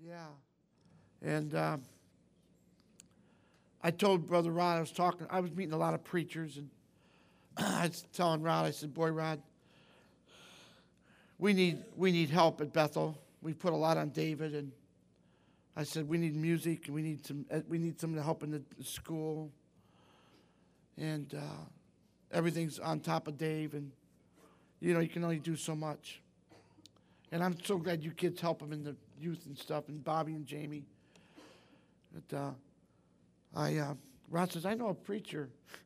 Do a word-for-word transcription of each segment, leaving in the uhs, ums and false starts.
Yeah. And uh, I told Brother Rod, I was talking, I was meeting a lot of preachers, and I was telling Rod, I said, boy, Rod, we need we need help at Bethel. We put a lot on David, and I said we need music, and we need some we need some help in the school, and uh, everything's on top of Dave, and you know you can only do so much. And I'm so glad you kids help him in the youth and stuff, and Bobby and Jamie. But uh, I uh, Rod says I know a preacher.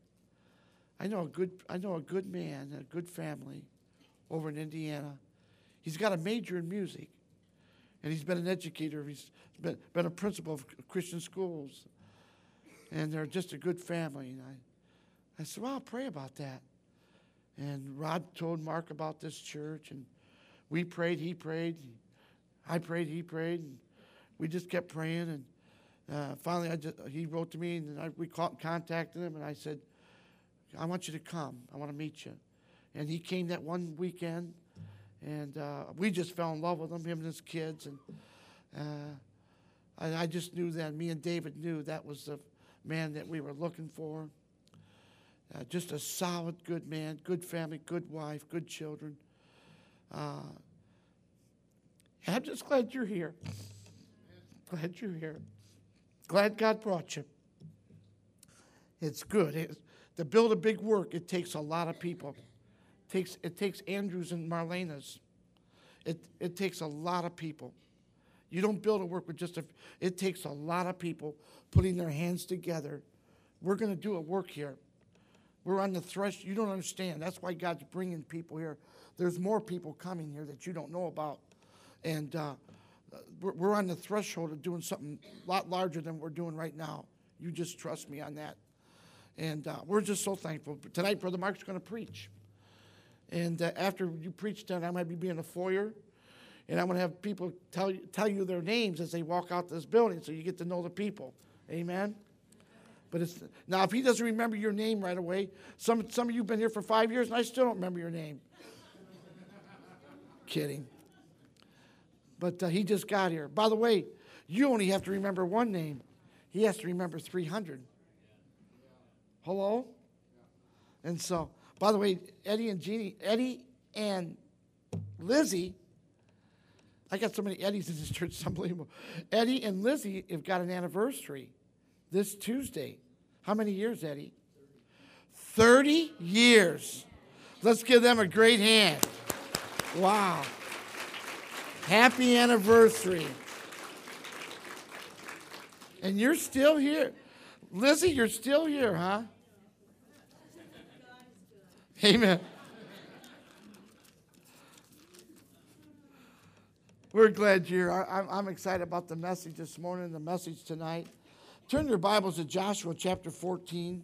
I know a good I know a good man, a good family, over in Indiana. He's got a major in music, and he's been an educator. He's been, been a principal of Christian schools, and they're just a good family. And I, I said, well, I'll pray about that. And Rod told Mark about this church, and we prayed, he prayed, I prayed, he prayed, and we just kept praying. And uh, finally, I just, he wrote to me, and I, we caught, contacted him, and I said, I want you to come. I want to meet you. And he came that one weekend. And uh, we just fell in love with him, him and his kids. And uh, I, I just knew that, me and David knew that was the man that we were looking for. Uh, just a solid, good man, good family, good wife, good children. Uh, I'm just glad you're here. Glad you're here. Glad God brought you. It's good. It's, to build a big work, it takes a lot of people. It takes, it takes Andrews and Marlena's. It, it takes a lot of people. You don't build a work with just a, it takes a lot of people putting their hands together. We're going to do a work here. We're on the thresh. You don't understand. That's why God's bringing people here. There's more people coming here that you don't know about. And uh, we're, we're on the threshold of doing something a lot larger than we're doing right now. You just trust me on that. And uh, we're just so thankful. Tonight, Brother Mark's going to preach. And uh, after you preach tonight, I might be in the foyer. And I'm going to have people tell you, tell you their names as they walk out this building so you get to know the people. Amen? But it's now, if he doesn't remember your name right away, some, some of you have been here for five years, and I still don't remember your name. Kidding. But uh, he just got here. By the way, you only have to remember one name. He has to remember three hundred. Hello? And so, by the way, Eddie and Jeannie, Eddie and Lizzie, I got so many Eddies in this church, it's unbelievable. Eddie and Lizzie have got an anniversary this Tuesday. How many years, Eddie? thirty years. Let's give them a great hand. Wow. Happy anniversary. And you're still here. Lizzie, you're still here, huh? Amen. We're glad you're here. I'm, I'm excited about the message this morning, the message tonight. Turn your Bibles to Joshua chapter fourteen.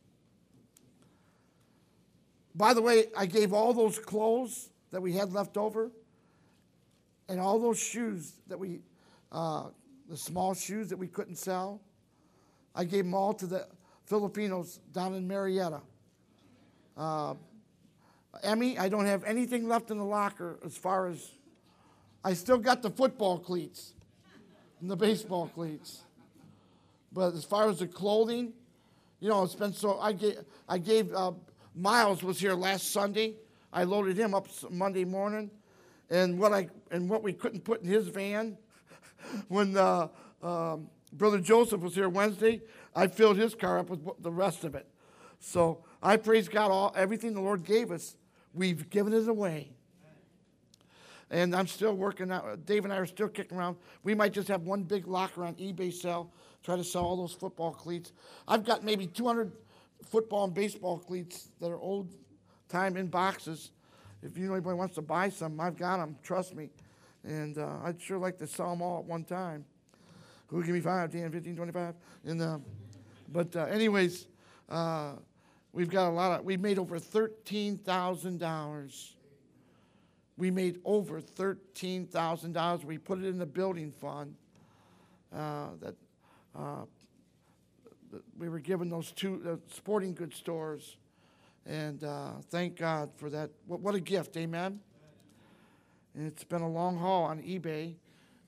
By the way, I gave all those clothes that we had left over and all those shoes that we, uh, the small shoes that we couldn't sell, I gave them all to the Filipinos down in Marietta. Uh, Emmy, I don't have anything left in the locker as far as, I still got the football cleats and the baseball cleats. But as far as the clothing, you know, it's been so, I gave, I gave uh, Miles was here last Sunday. I loaded him up Monday morning. And what I and what we couldn't put in his van, when uh, um, Brother Joseph was here Wednesday, I filled his car up with the rest of it. So I praise God, all everything the Lord gave us, we've given it away. And I'm still working out. Dave and I are still kicking around. We might just have one big locker on eBay sale, try to sell all those football cleats. I've got maybe two hundred football and baseball cleats that are old time in boxes. If you know anybody wants to buy some, I've got them. Trust me. And uh, I'd sure like to sell them all at one time. Who give me five, ten, fifteen, twenty-five? And, uh, but uh, anyways, uh, we've got a lot of, we made over thirteen thousand dollars. We made over thirteen thousand dollars. We put it in the building fund uh, that uh, we were given those two uh, sporting goods stores. And uh, thank God for that. What, what a gift, amen? And it's been a long haul on eBay.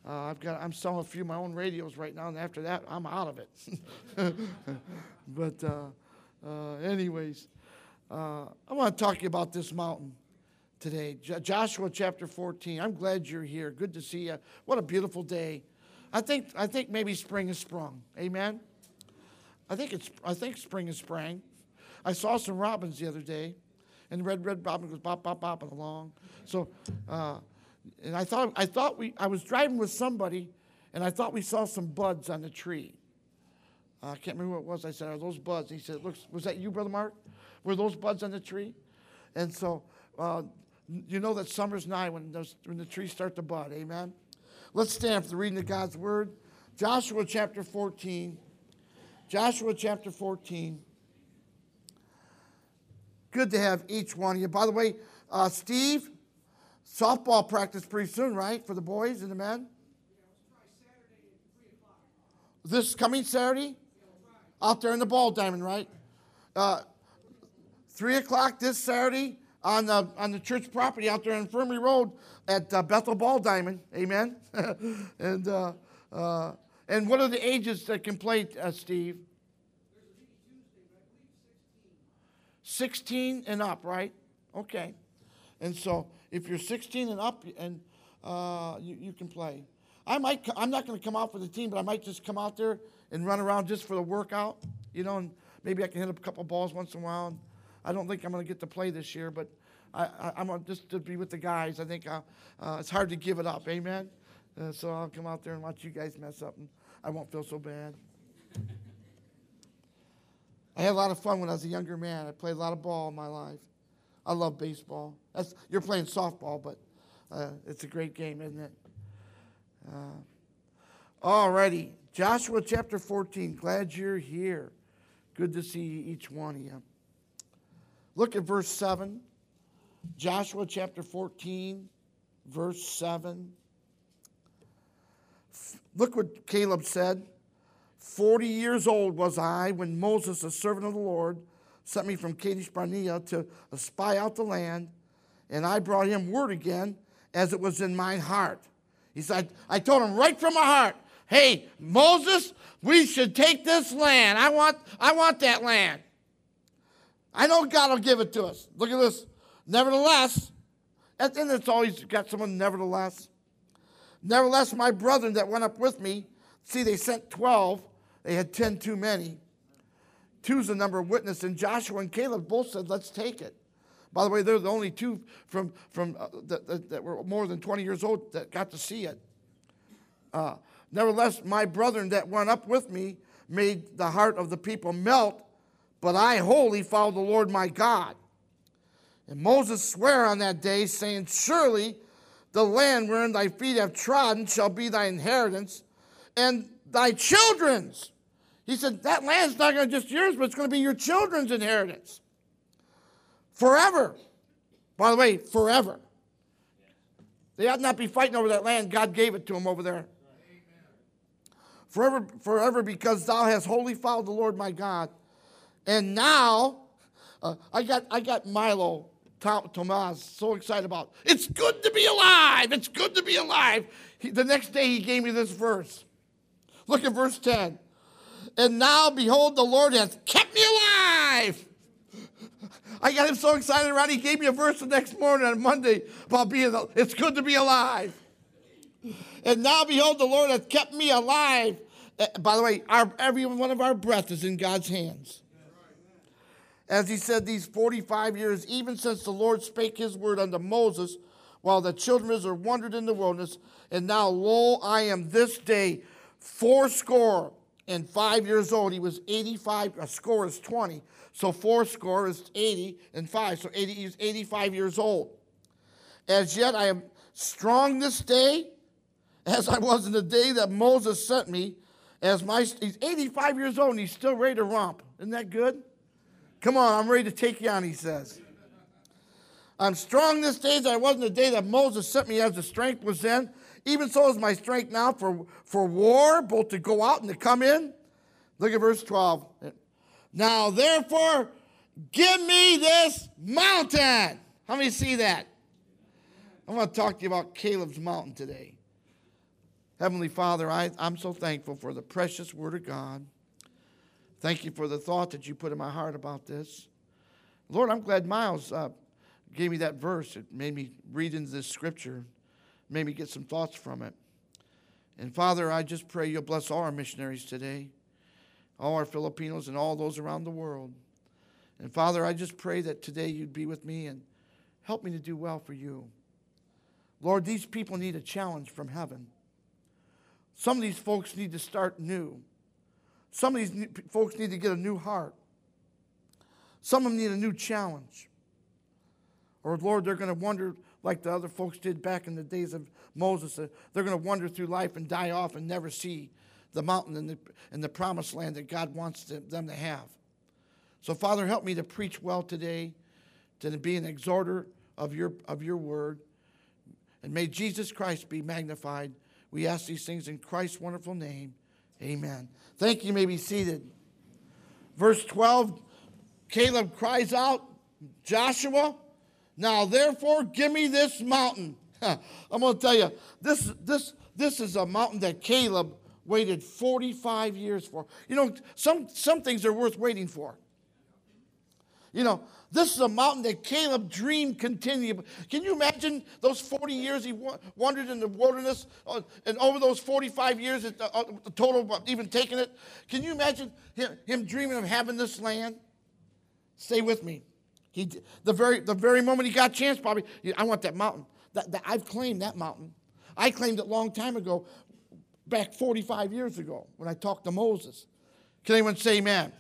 Uh, I've got, I'm selling a few of my own radios right now, and after that, I'm out of it. But uh, uh, anyways, uh, I want to talk to you about this mountain today. J- Joshua chapter fourteen. I'm glad you're here. Good to see you. What a beautiful day. I think I think maybe spring has sprung. Amen. I think it's I think spring has sprang. I saw some robins the other day, and the red red robin goes bop bop bopping along. So, uh, and I thought I thought we I was driving with somebody, and I thought we saw some buds on the tree. Uh, I can't remember what it was. I said, "Are those buds?" And he said, "Looks, was that you, Brother Mark? Were those buds on the tree?" And so, uh, you know that summer's nigh when those when the trees start to bud. Amen. Let's stand for the reading of God's word. Joshua chapter fourteen. Joshua chapter fourteen. Good to have each one of you. By the way, uh, Steve, softball practice pretty soon, right, for the boys and the men? This coming Saturday? Out there in the ball diamond, right? Uh, three o'clock this Saturday on the on the church property out there on Infirmary Road at uh, Bethel Ball Diamond. Amen. and uh, uh, and what are the ages that can play, uh, Steve? sixteen and up, right? Okay. And so if you're sixteen and up, and uh, you, you can play. I might. I'm not going to come out for the team, but I might just come out there and run around just for the workout, you know, and maybe I can hit a couple balls once in a while. And I don't think I'm going to get to play this year, but I, I, I'm going just to be with the guys. I think uh, uh, it's hard to give it up. Amen. Uh, so I'll come out there and watch you guys mess up, and I won't feel so bad. I had a lot of fun when I was a younger man. I played a lot of ball in my life. I love baseball. That's, you're playing softball, but uh, it's a great game, isn't it? Uh, alrighty, Joshua chapter fourteen. Glad you're here. Good to see each one of you. Look at verse seven. Joshua chapter fourteen, verse seven. Look what Caleb said. Forty years old was I when Moses, the servant of the Lord, sent me from Kadesh Barnea to spy out the land, and I brought him word again as it was in mine heart. He said, I told him right from my heart, hey, Moses, we should take this land. I want, I want that land. I know God will give it to us. Look at this. Nevertheless, and then it's always got someone, nevertheless. Nevertheless, my brethren that went up with me, see, they sent twelve. They had ten too many. Two's the number of witnesses, and Joshua and Caleb both said, let's take it. By the way, they're the only two from, from uh, that, that, that were more than twenty years old that got to see it. Uh, Nevertheless, my brethren that went up with me made the heart of the people melt, but I wholly followed the Lord my God. And Moses sware on that day, saying, surely the land wherein thy feet have trodden shall be thy inheritance, and thy children's. He said, that land's not going to just yours, but it's going to be your children's inheritance. Forever. By the way, forever. They ought not be fighting over that land. God gave it to them over there. Forever, forever, because thou hast wholly followed the Lord my God. And now, uh, I got I got Milo Tom, Tomas so excited about, it's good to be alive. It's good to be alive. He, the next day he gave me this verse. Look at verse ten. And now, behold, the Lord hath kept me alive. I got him so excited around, he gave me a verse the next morning on Monday about being, it's good to be alive. And now, behold, the Lord hath kept me alive. Uh, by the way, our, every one of our breath is in God's hands. As he said, these forty-five years, even since the Lord spake his word unto Moses, while the children of Israel wandered in the wilderness, and now, lo, I am this day fourscore and five years old. He was eighty-five, a score is twenty, so fourscore is eighty and five, so eighty, he's eighty-five years old. As yet I am strong this day, as I was in the day that Moses sent me, as my, he's eighty-five years old and he's still ready to romp. Isn't that good? Come on, I'm ready to take you on, he says. I'm strong this day as I was in the day that Moses sent me, as the strength was then. Even so is my strength now for, for war, both to go out and to come in. Look at verse twelve. Now, therefore, give me this mountain. How many see that? I want to talk to you about Caleb's mountain today. Heavenly Father, I, I'm so thankful for the precious Word of God. Thank you for the thought that you put in my heart about this. Lord, I'm glad Miles uh, gave me that verse. It made me read into this scripture, made me get some thoughts from it. And Father, I just pray you'll bless all our missionaries today, all our Filipinos and all those around the world. And Father, I just pray that today you'd be with me and help me to do well for you. Lord, these people need a challenge from heaven. Some of these folks need to start new. Some of these folks need to get a new heart. Some of them need a new challenge. Or, Lord, they're going to wonder like the other folks did back in the days of Moses. They're going to wander through life and die off and never see the mountain and the, and the promised land that God wants them to have. So, Father, help me to preach well today, to be an exhorter of your, of your word. And may Jesus Christ be magnified. We ask these things in Christ's wonderful name. Amen. Thank you. You may be seated. Verse twelve, Caleb cries out, Joshua, now therefore give me this mountain. I'm going to tell you, this, this, this is a mountain that Caleb waited forty-five years for. You know, some, some things are worth waiting for. You know, this is a mountain that Caleb dreamed continually. Can you imagine those forty years he wandered in the wilderness, uh, and over those forty-five years, uh, uh, the total of even taking it? Can you imagine him, him dreaming of having this land? Stay with me. He, the very, the very moment he got a chance, probably, I want that mountain. That, that, I've claimed that mountain. I claimed it a long time ago, back forty-five years ago, when I talked to Moses. Can anyone say amen?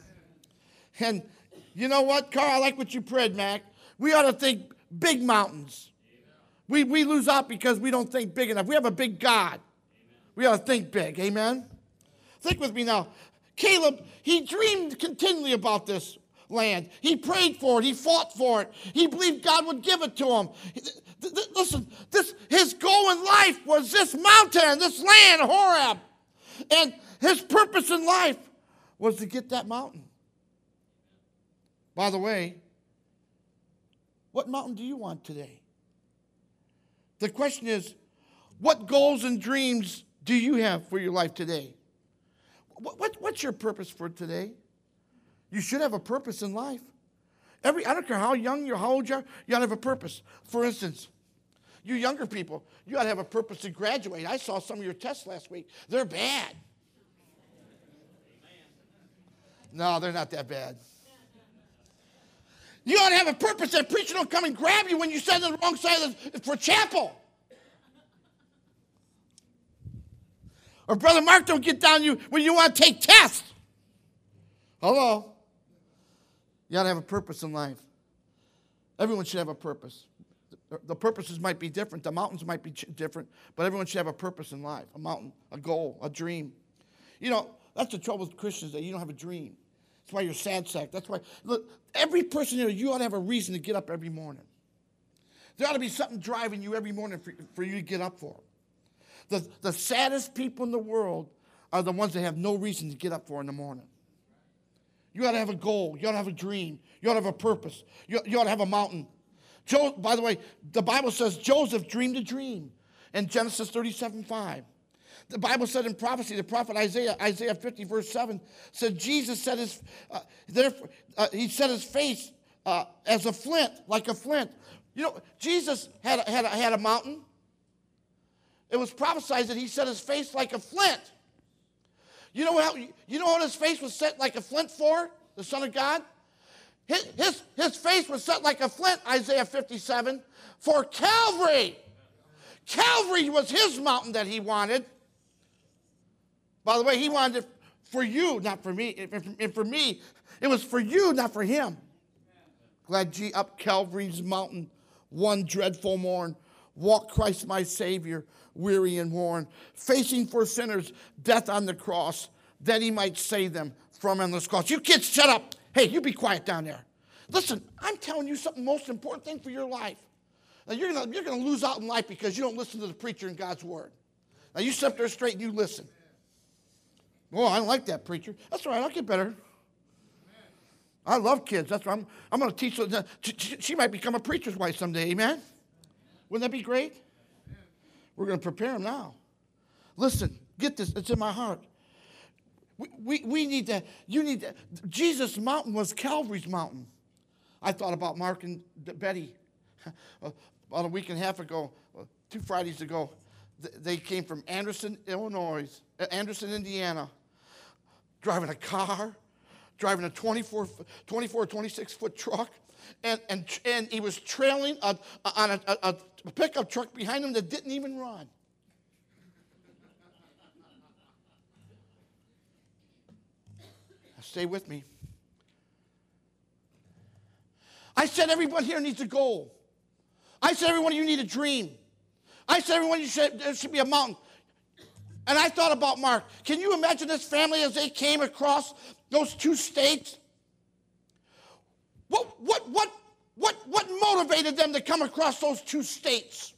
And you know what, Carl? I like what you prayed, Mac. We ought to think big mountains. We, we lose out because we don't think big enough. We have a big God. We ought to think big. Amen? Think with me now. Caleb, he dreamed continually about this land. He prayed for it. He fought for it. He believed God would give it to him. Listen, this, his goal in life was this mountain, this land, Horeb. And his purpose in life was to get that mountain. By the way, what mountain do you want today? The question is, what goals and dreams do you have for your life today? What, what, what's your purpose for today? You should have a purpose in life. Every, I don't care how young you're, how old you are, you ought to have a purpose. For instance, you younger people, you ought to have a purpose to graduate. I saw some of your tests last week. They're bad. No, they're not that bad. You ought to have a purpose that preacher don't come and grab you when you stand on the wrong side of the, for chapel. Or Brother Mark don't get down you when you want to take tests. Hello? You ought to have a purpose in life. Everyone should have a purpose. The, the purposes might be different. The mountains might be ch- different. But everyone should have a purpose in life. A mountain, a goal, a dream. You know, that's the trouble with Christians, that you don't have a dream. That's why you're sad sack. That's why, look, every person here, you ought to have a reason to get up every morning. There ought to be something driving you every morning for, for you to get up for. The, the saddest people in the world are the ones that have no reason to get up for in the morning. You ought to have a goal. You ought to have a dream. You ought to have a purpose. You, you ought to have a mountain. Jo, by the way, the Bible says Joseph dreamed a dream in Genesis thirty-seven five. The Bible said in prophecy, the prophet Isaiah, Isaiah fifty, verse seven, said Jesus set his, uh, therefore, uh, he set his face uh, as a flint, like a flint. You know, Jesus had a, had a, had a mountain. It was prophesied that he set his face like a flint. You know how, you know what his face was set like a flint for, the Son of God? His, his, his face was set like a flint, Isaiah fifty-seven, for Calvary. Calvary was his mountain that he wanted. By the way, he wanted it for you, not for me. And for me, it was for you, not for him. Glad G up Calvary's mountain, one dreadful morn, walked Christ my Savior, weary and worn, facing for sinners death on the cross, that he might save them from endless cost. You kids, shut up. Hey, you be quiet down there. Listen, I'm telling you something, most important thing for your life. Now, you're going you're gonna lose out in life because you don't listen to the preacher in God's word. Now, you sit up there straight and you listen. Oh, I don't like that preacher. That's all right, I'll get better. I love kids. That's why I'm, I'm going to teach her. She, she might become a preacher's wife someday, amen? Wouldn't that be great? We're going to prepare them now. Listen, get this. It's in my heart. We, we, we need to, you need to, Jesus' mountain was Calvary's mountain. I thought about Mark and Betty about a week and a half ago, two Fridays ago. They came from Anderson, Illinois, Anderson, Indiana, driving a car, driving a twenty-four, twenty-four, twenty-six foot truck, and, and, and he was trailing a, on a, a, a pickup truck behind him that didn't even run. Stay with me. I said everyone here needs a goal. I said everyone you need a dream. I said everyone you should, there should be a mountain. And I thought about Mark. Can you imagine this family as they came across those two states? What, what, what, what, what motivated them to come across those two states?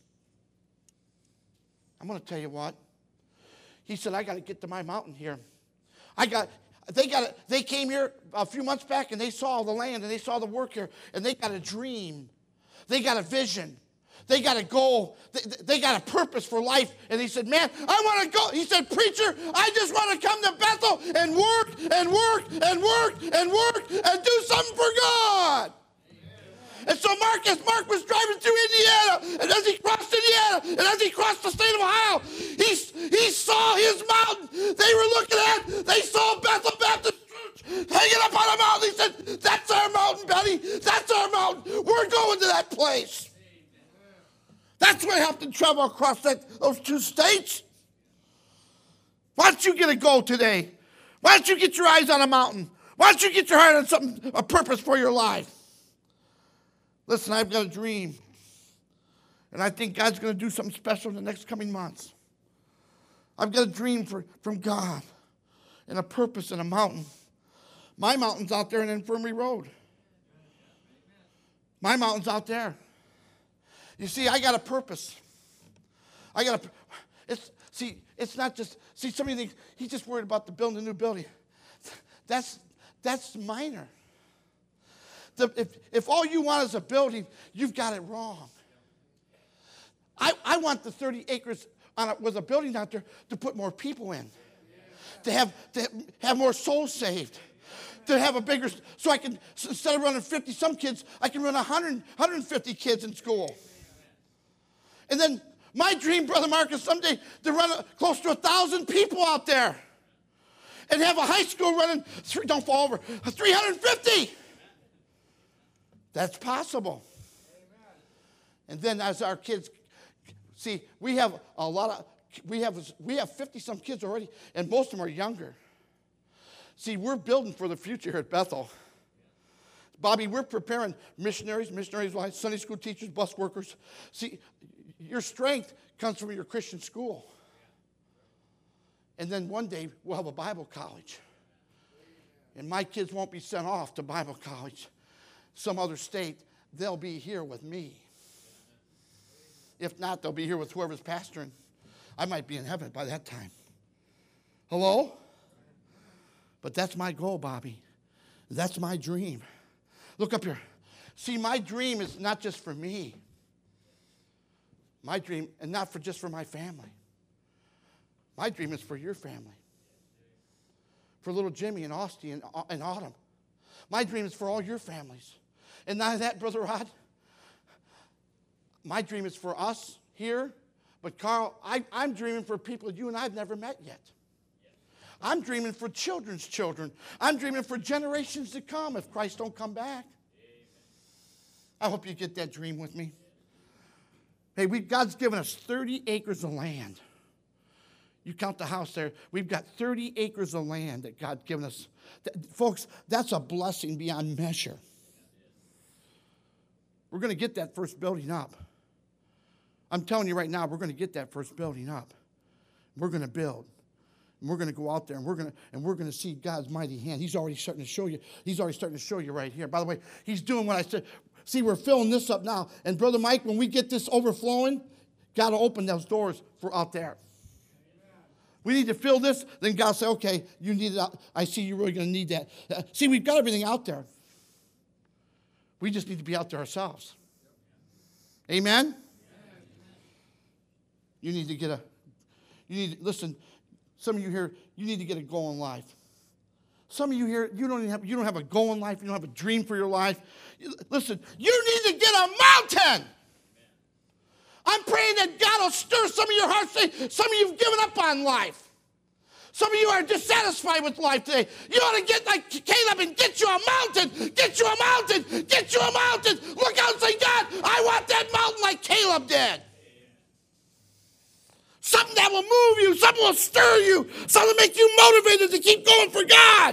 I'm going to tell you what. He said, I got to get to my mountain here. I got... They got. A, they came here a few months back, and they saw the land, and they saw the work here, and they got a dream. They got a vision. They got a goal. They, they got a purpose for life. And he said, man, I want to go. He said, preacher, I just want to come to Bethel and work and work and work and work and do something for God. And so Marcus, Mark was driving through Indiana, and as he crossed Indiana, and as he crossed the state of Ohio, he, he saw his mountain they were looking at. They saw Bethel Baptist Church hanging up on a mountain. He said, that's our mountain, Betty. That's our mountain. We're going to that place. That's what helped him travel across that, those two states. Why don't you get a goal today? Why don't you get your eyes on a mountain? Why don't you get your heart on something, a purpose for your life? Listen, I've got a dream, and I think God's going to do something special in the next coming months. I've got a dream for, from God and a purpose in a mountain. My mountain's out there in Infirmary Road. My mountain's out there. You see, I got a purpose. I got a, it's, see, it's not just, see, somebody thinks he's just worried about the building a new building. That's, that's minor. The, if, if all you want is a building, you've got it wrong. I, I want the thirty acres on a, with a building out there to put more people in, to have, to have more souls saved, to have a bigger, so I can, instead of running fifty some kids, I can run one hundred, one hundred fifty kids in school. And then my dream, Brother Marcus, someday to run a, close to one thousand people out there and have a high school running, three, don't fall over, three hundred fifty. That's possible. Amen. And then as our kids, see, we have a lot of, we have we have fifty some kids already, and most of them are younger. See, we're building for the future here at Bethel. Bobby, we're preparing missionaries, missionaries' wives, Sunday school teachers, bus workers. See, your strength comes from your Christian school. And then one day we'll have a Bible college. And my kids won't be sent off to Bible college some other state. They'll be here with me. If not, they'll be here with whoever's pastoring. I might be in heaven by that time. Hello? But that's my goal, Bobby. That's my dream. Look up here. See, my dream is not just for me. My dream, and not for just for my family. My dream is for your family. For little Jimmy and Austin and, and Autumn. My dream is for all your families. And not that, Brother Rod. My dream is for us here. But Carl, I, I'm dreaming for people you and I have never met yet. I'm dreaming for children's children. I'm dreaming for generations to come if Christ don't come back. I hope you get that dream with me. Hey, we, God's given us thirty acres of land. You count the house there. We've got thirty acres of land that God's given us. That, folks, that's a blessing beyond measure. We're going to get that first building up. I'm telling you right now, we're going to get that first building up. We're going to build. And we're going to go out there and we're going to and we're going to see God's mighty hand. He's already starting to show you. He's already starting to show you right here. By the way, he's doing what I said. See, we're filling this up now. And Brother Mike, when we get this overflowing, God will open those doors for out there. We need to fill this. Then God will say, okay, you need it. I see you're really going to need that. Uh, see, we've got everything out there. We just need to be out there ourselves. Amen? You need to get a You need, listen, some of you here, you need to get a goal in life. Some of you here, you don't even have, you don't have a goal in life. You don't have a dream for your life. You, listen, you need to get a mountain. I'm praying that God will stir some of your hearts today. Some of you have given up on life. Some of you are dissatisfied with life today. You ought to get like Caleb and get you a mountain. Get you a mountain. Get you a mountain. Look out and say, God, I want that mountain like Caleb did. Something that will move you. Something will stir you. Something to make you motivated to keep going for God.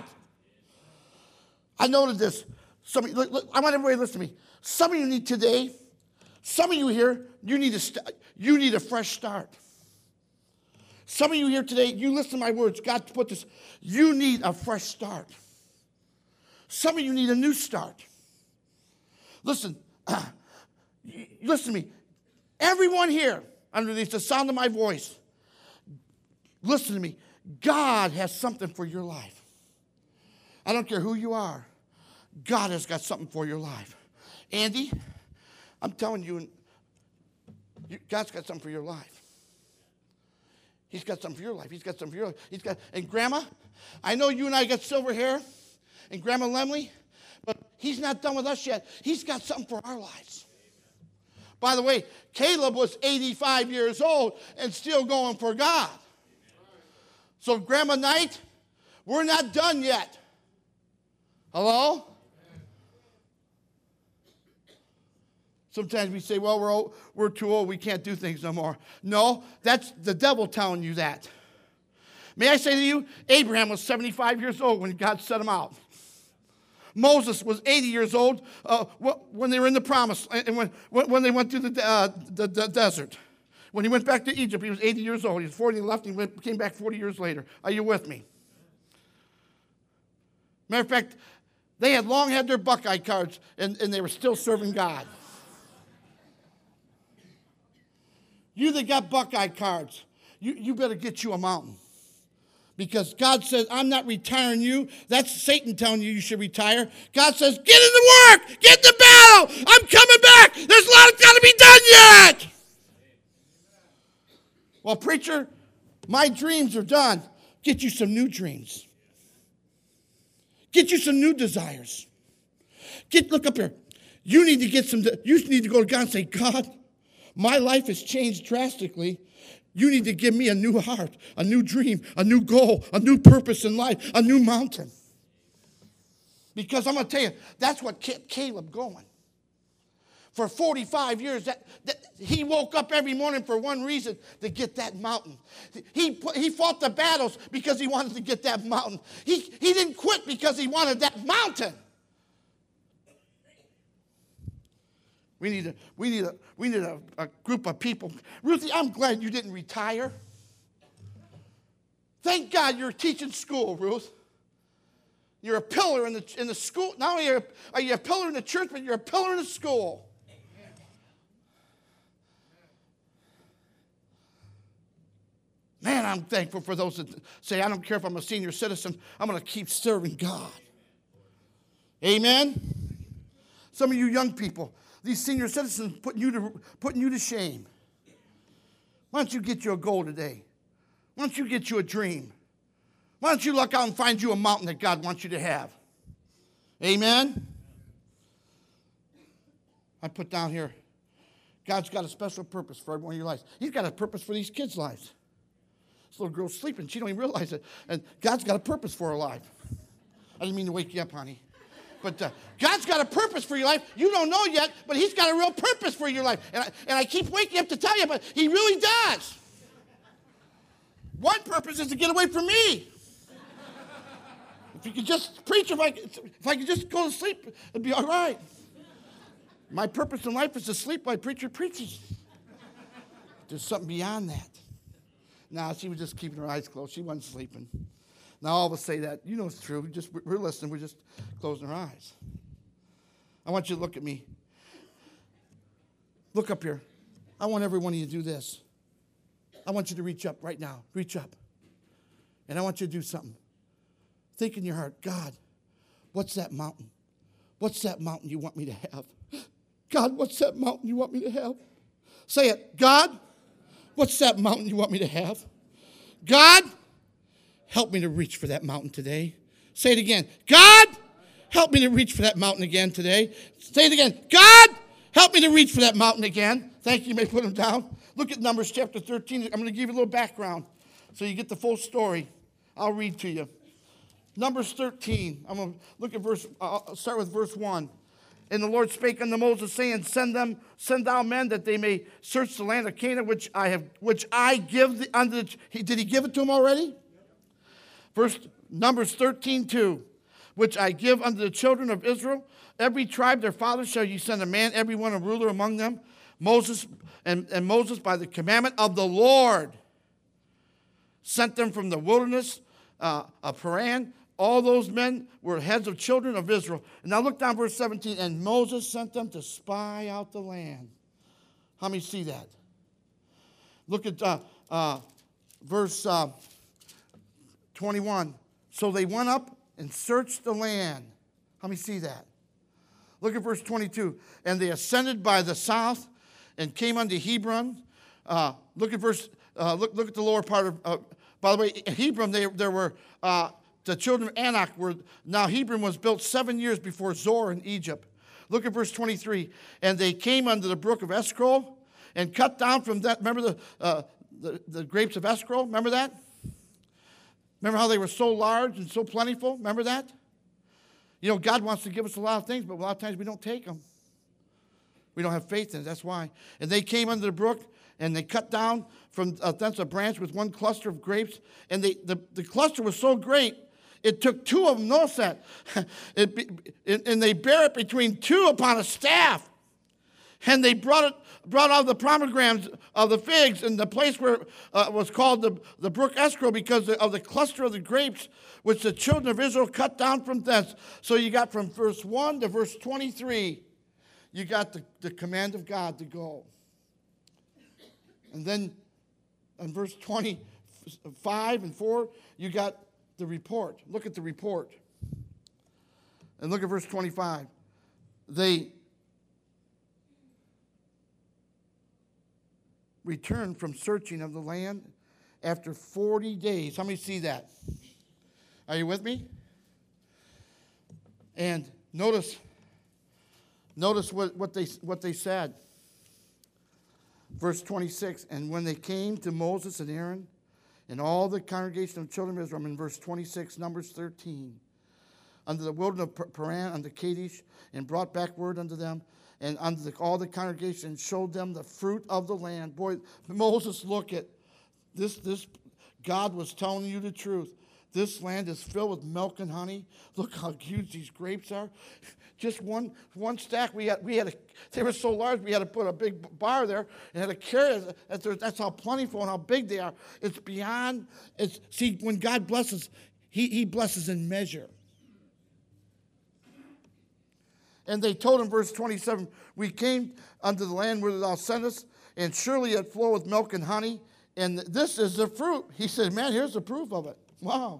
I noted this. Some of you, look, look, I want everybody to listen to me. Some of you need today, some of you here, you need, a st- you need a fresh start. Some of you here today, you listen to my words. God put this. You need a fresh start. Some of you need a new start. Listen, uh, listen to me. Everyone here, underneath the sound of my voice, listen to me. God has something for your life. I don't care who you are. God has got something for your life. Andy, I'm telling you, God's got something for your life. He's got something for your life. He's got something for your life. He's got, and Grandma, I know you and I got silver hair, and Grandma Lemley, but he's not done with us yet. He's got something for our lives. By the way, Caleb was eighty-five years old and still going for God. So Grandma Knight, we're not done yet. Hello? Sometimes we say, well, we're old, we're too old, we can't do things no more. No, that's the devil telling you that. May I say to you, Abraham was seventy-five years old when God set him out. Moses was eighty years old uh, when they were in the promise, and when, when they went through the, uh, the, the desert. When he went back to Egypt, he was eighty years old. He was forty and left, and he went, came back forty years later. Are you with me? Matter of fact, they had long had their Buckeye cards, and, and they were still serving God. You that got Buckeye cards, you, you better get you a mountain. Because God says, I'm not retiring you. That's Satan telling you you should retire. God says, get into work. Get into battle. I'm coming back. There's a lot that's got to be done yet. Well, preacher, my dreams are done. Get you some new dreams. Get you some new desires. Get, look up here. You need to get some, you need to go to God and say, God, my life has changed drastically. You need to give me a new heart, a new dream, a new goal, a new purpose in life, a new mountain. Because I'm going to tell you, that's what kept Caleb going. For forty-five years, that, that, he woke up every morning for one reason, to get that mountain. He, he fought the battles because he wanted to get that mountain. He, he didn't quit because he wanted that mountain. We need a, we need a, we need a, a group of people. Ruthie, I'm glad you didn't retire. Thank God you're teaching school, Ruth. You're a pillar in the, in the school. Not only are, are you a pillar in the church, but you're a pillar in the school. Man, I'm thankful for those that say, I don't care if I'm a senior citizen, I'm going to keep serving God. Amen? Some of you young people, these senior citizens putting you to, putting you to shame. Why don't you get you a goal today? Why don't you get you a dream? Why don't you look out and find you a mountain that God wants you to have? Amen? I put down here, God's got a special purpose for every one of your lives. He's got a purpose for these kids' lives. This little girl's sleeping. She don't even realize it. And God's got a purpose for her life. I didn't mean to wake you up, honey. But uh, God's got a purpose for your life. You don't know yet, but he's got a real purpose for your life. And I, and I keep waking up to tell you, but he really does. One purpose is to get away from me. If you could just preach, if I, if I could just go to sleep, it'd be all right. My purpose in life is to sleep while preacher preaches. There's something beyond that. Nah, she was just keeping her eyes closed. She wasn't sleeping. Now, all of us say that. You know it's true. We just, we're listening. We're just closing our eyes. I want you to look at me. Look up here. I want every one of you to do this. I want you to reach up right now. Reach up. And I want you to do something. Think in your heart, God, what's that mountain? What's that mountain you want me to have? God, what's that mountain you want me to have? Say it. God, what's that mountain you want me to have? God, help me to reach for that mountain today. Say it again. God, help me to reach for that mountain again today. Say it again. God, help me to reach for that mountain again. Thank you. You may put them down. Look at Numbers chapter thirteen. I'm going to give you a little background so you get the full story. I'll read to you. Numbers thirteen. I'm going to look at verse, I'll start with verse one. And the Lord spake unto Moses, saying, Send them, send down men that they may search the land of Canaan, which I have, which I give the, unto the, he, did he give it to him already? Verse Numbers thirteen two, which I give unto the children of Israel. Every tribe their father shall ye send a man, every one a ruler among them. Moses and, and Moses by the commandment of the Lord sent them from the wilderness uh, of Paran. All those men were heads of children of Israel. And now look down verse seventeen. And Moses sent them to spy out the land. How many see that? Look at uh, uh, verse uh, twenty-one. So they went up and searched the land. How many see that? Look at verse twenty-two. And they ascended by the south and came unto Hebron. Uh, look at verse. Uh, look, look at the lower part of. Uh, by the way, in Hebron, they, there were. Uh, The children of Anak were, now Hebron was built seven years before Zoar in Egypt. Look at verse twenty-three. And they came unto the brook of Eshcol and cut down from that. Remember the, uh, the, the grapes of Eshcol? Remember that? Remember how they were so large and so plentiful? Remember that? You know, God wants to give us a lot of things, but a lot of times we don't take them. We don't have faith in it. That's why. And they came under the brook, and they cut down from uh, thence a branch with one cluster of grapes. And they, the, the cluster was so great, it took two of them, notice that. it, it, and they bare it between two upon a staff. And they brought it, brought out the pomegranates of the figs in the place where uh, was called the, the brook Eshcol because of the cluster of the grapes which the children of Israel cut down from thence. So you got from verse one to verse twenty-three, you got the, the command of God to go. And then in verse twenty-five and four, you got the report. Look at the report. And look at verse twenty-five. They returned from searching of the land after forty days. How many see that? Are you with me? And notice, notice what, what they what they said. Verse twenty-six, and when they came to Moses and Aaron and all the congregation of children of Israel, I'm in verse twenty-six, Numbers thirteen, unto the wilderness of Paran, unto Kadesh, and brought back word unto them, and unto the, all the congregation showed them the fruit of the land. Boy, Moses, look at this. This God was telling you the truth. This land is filled with milk and honey. Look how huge these grapes are. Just one one stack. We had we had a, they were so large we had to put a big bar there and had to carry it. That's how plentiful and how big they are. It's beyond. It's see when God blesses, He He blesses in measure. And they told him, verse twenty-seven, we came unto the land where thou sentest, and surely it flowed with milk and honey, and this is the fruit. He said, man, here's the proof of it. Wow.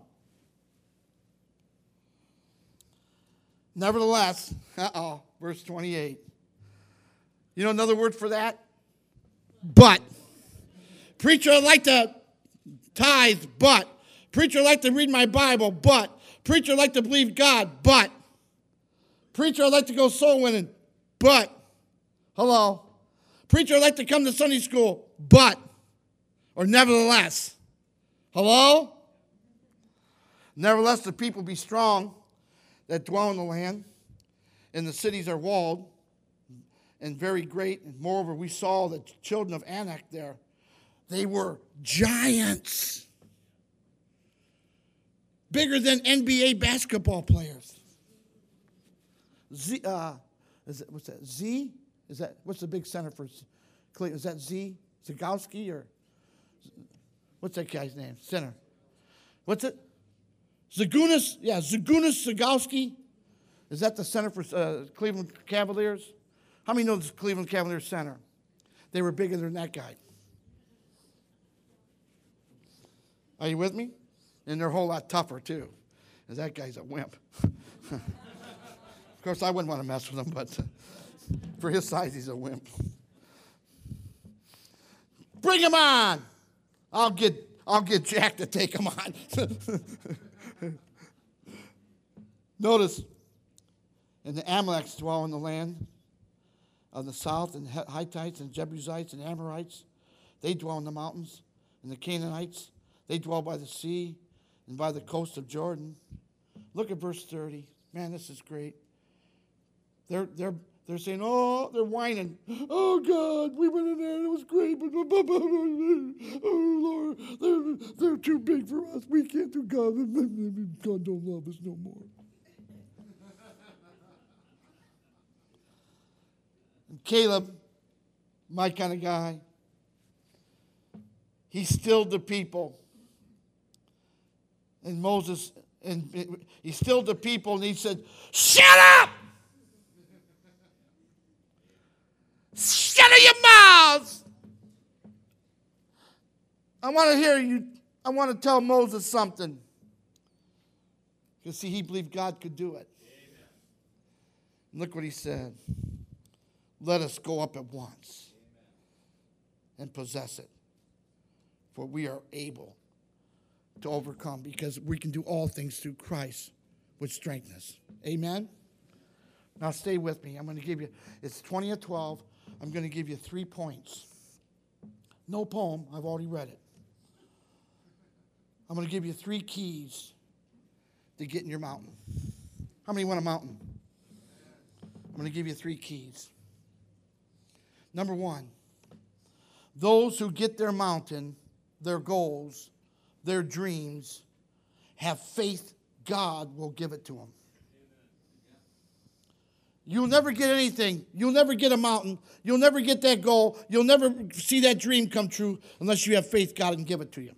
Nevertheless, uh-oh, verse twenty-eight. You know another word for that? But. Preacher, I'd like to tithe, but. Preacher, I'd like to read my Bible, but. Preacher, I'd like to believe God, but. Preacher, I'd like to go soul winning, but. Hello. Preacher, I'd like to come to Sunday school, but. Or nevertheless. Hello? Nevertheless, the people be strong that dwell in the land, and the cities are walled and very great. And moreover, we saw the children of Anak there. They were giants, bigger than N B A basketball players. Z, uh, is it, what's that? Z? Is that what's the big center for Cleveland? Is that Z Zagowski or what's that guy's name? Center. What's it? Zagunis, yeah, Zagunis Zagowski. Is that the center for uh, Cleveland Cavaliers? How many know the Cleveland Cavaliers center? They were bigger than that guy. Are you with me? And they're a whole lot tougher, too. Because that guy's a wimp. Of course, I wouldn't want to mess with him, but for his size, he's a wimp. Bring him on. I'll get, I'll get Jack to take them on. Notice, and the Amaleks dwell in the land of the south, and the Hittites and Jebusites and Amorites, they dwell in the mountains. And the Canaanites, they dwell by the sea and by the coast of Jordan. Look at verse thirty. Man, this is great. They're, they're, they're saying, oh, they're whining. Oh, God, we went in there and it was great. But, oh, Lord, they're, they're too big for us. We can't do God. God don't love us no more. And Caleb, my kind of guy, he stilled the people. And Moses, and he stilled the people and he said, shut up! Shut up your mouths! I want to hear you, I want to tell Moses something. Because see, he believed God could do it. Amen. Look what he said. Let us go up at once. Amen. And possess it. For we are able to overcome, because we can do all things through Christ, which strengthens us. Amen? Now stay with me. I'm going to give you, it's twenty at twelve. I'm going to give you three points. No poem. I've already read it. I'm going to give you three keys to get in your mountain. How many want a mountain? I'm going to give you three keys. Number one, those who get their mountain, their goals, their dreams, have faith God will give it to them. You'll never get anything. You'll never get a mountain. You'll never get that goal. You'll never see that dream come true unless you have faith God can give it to you.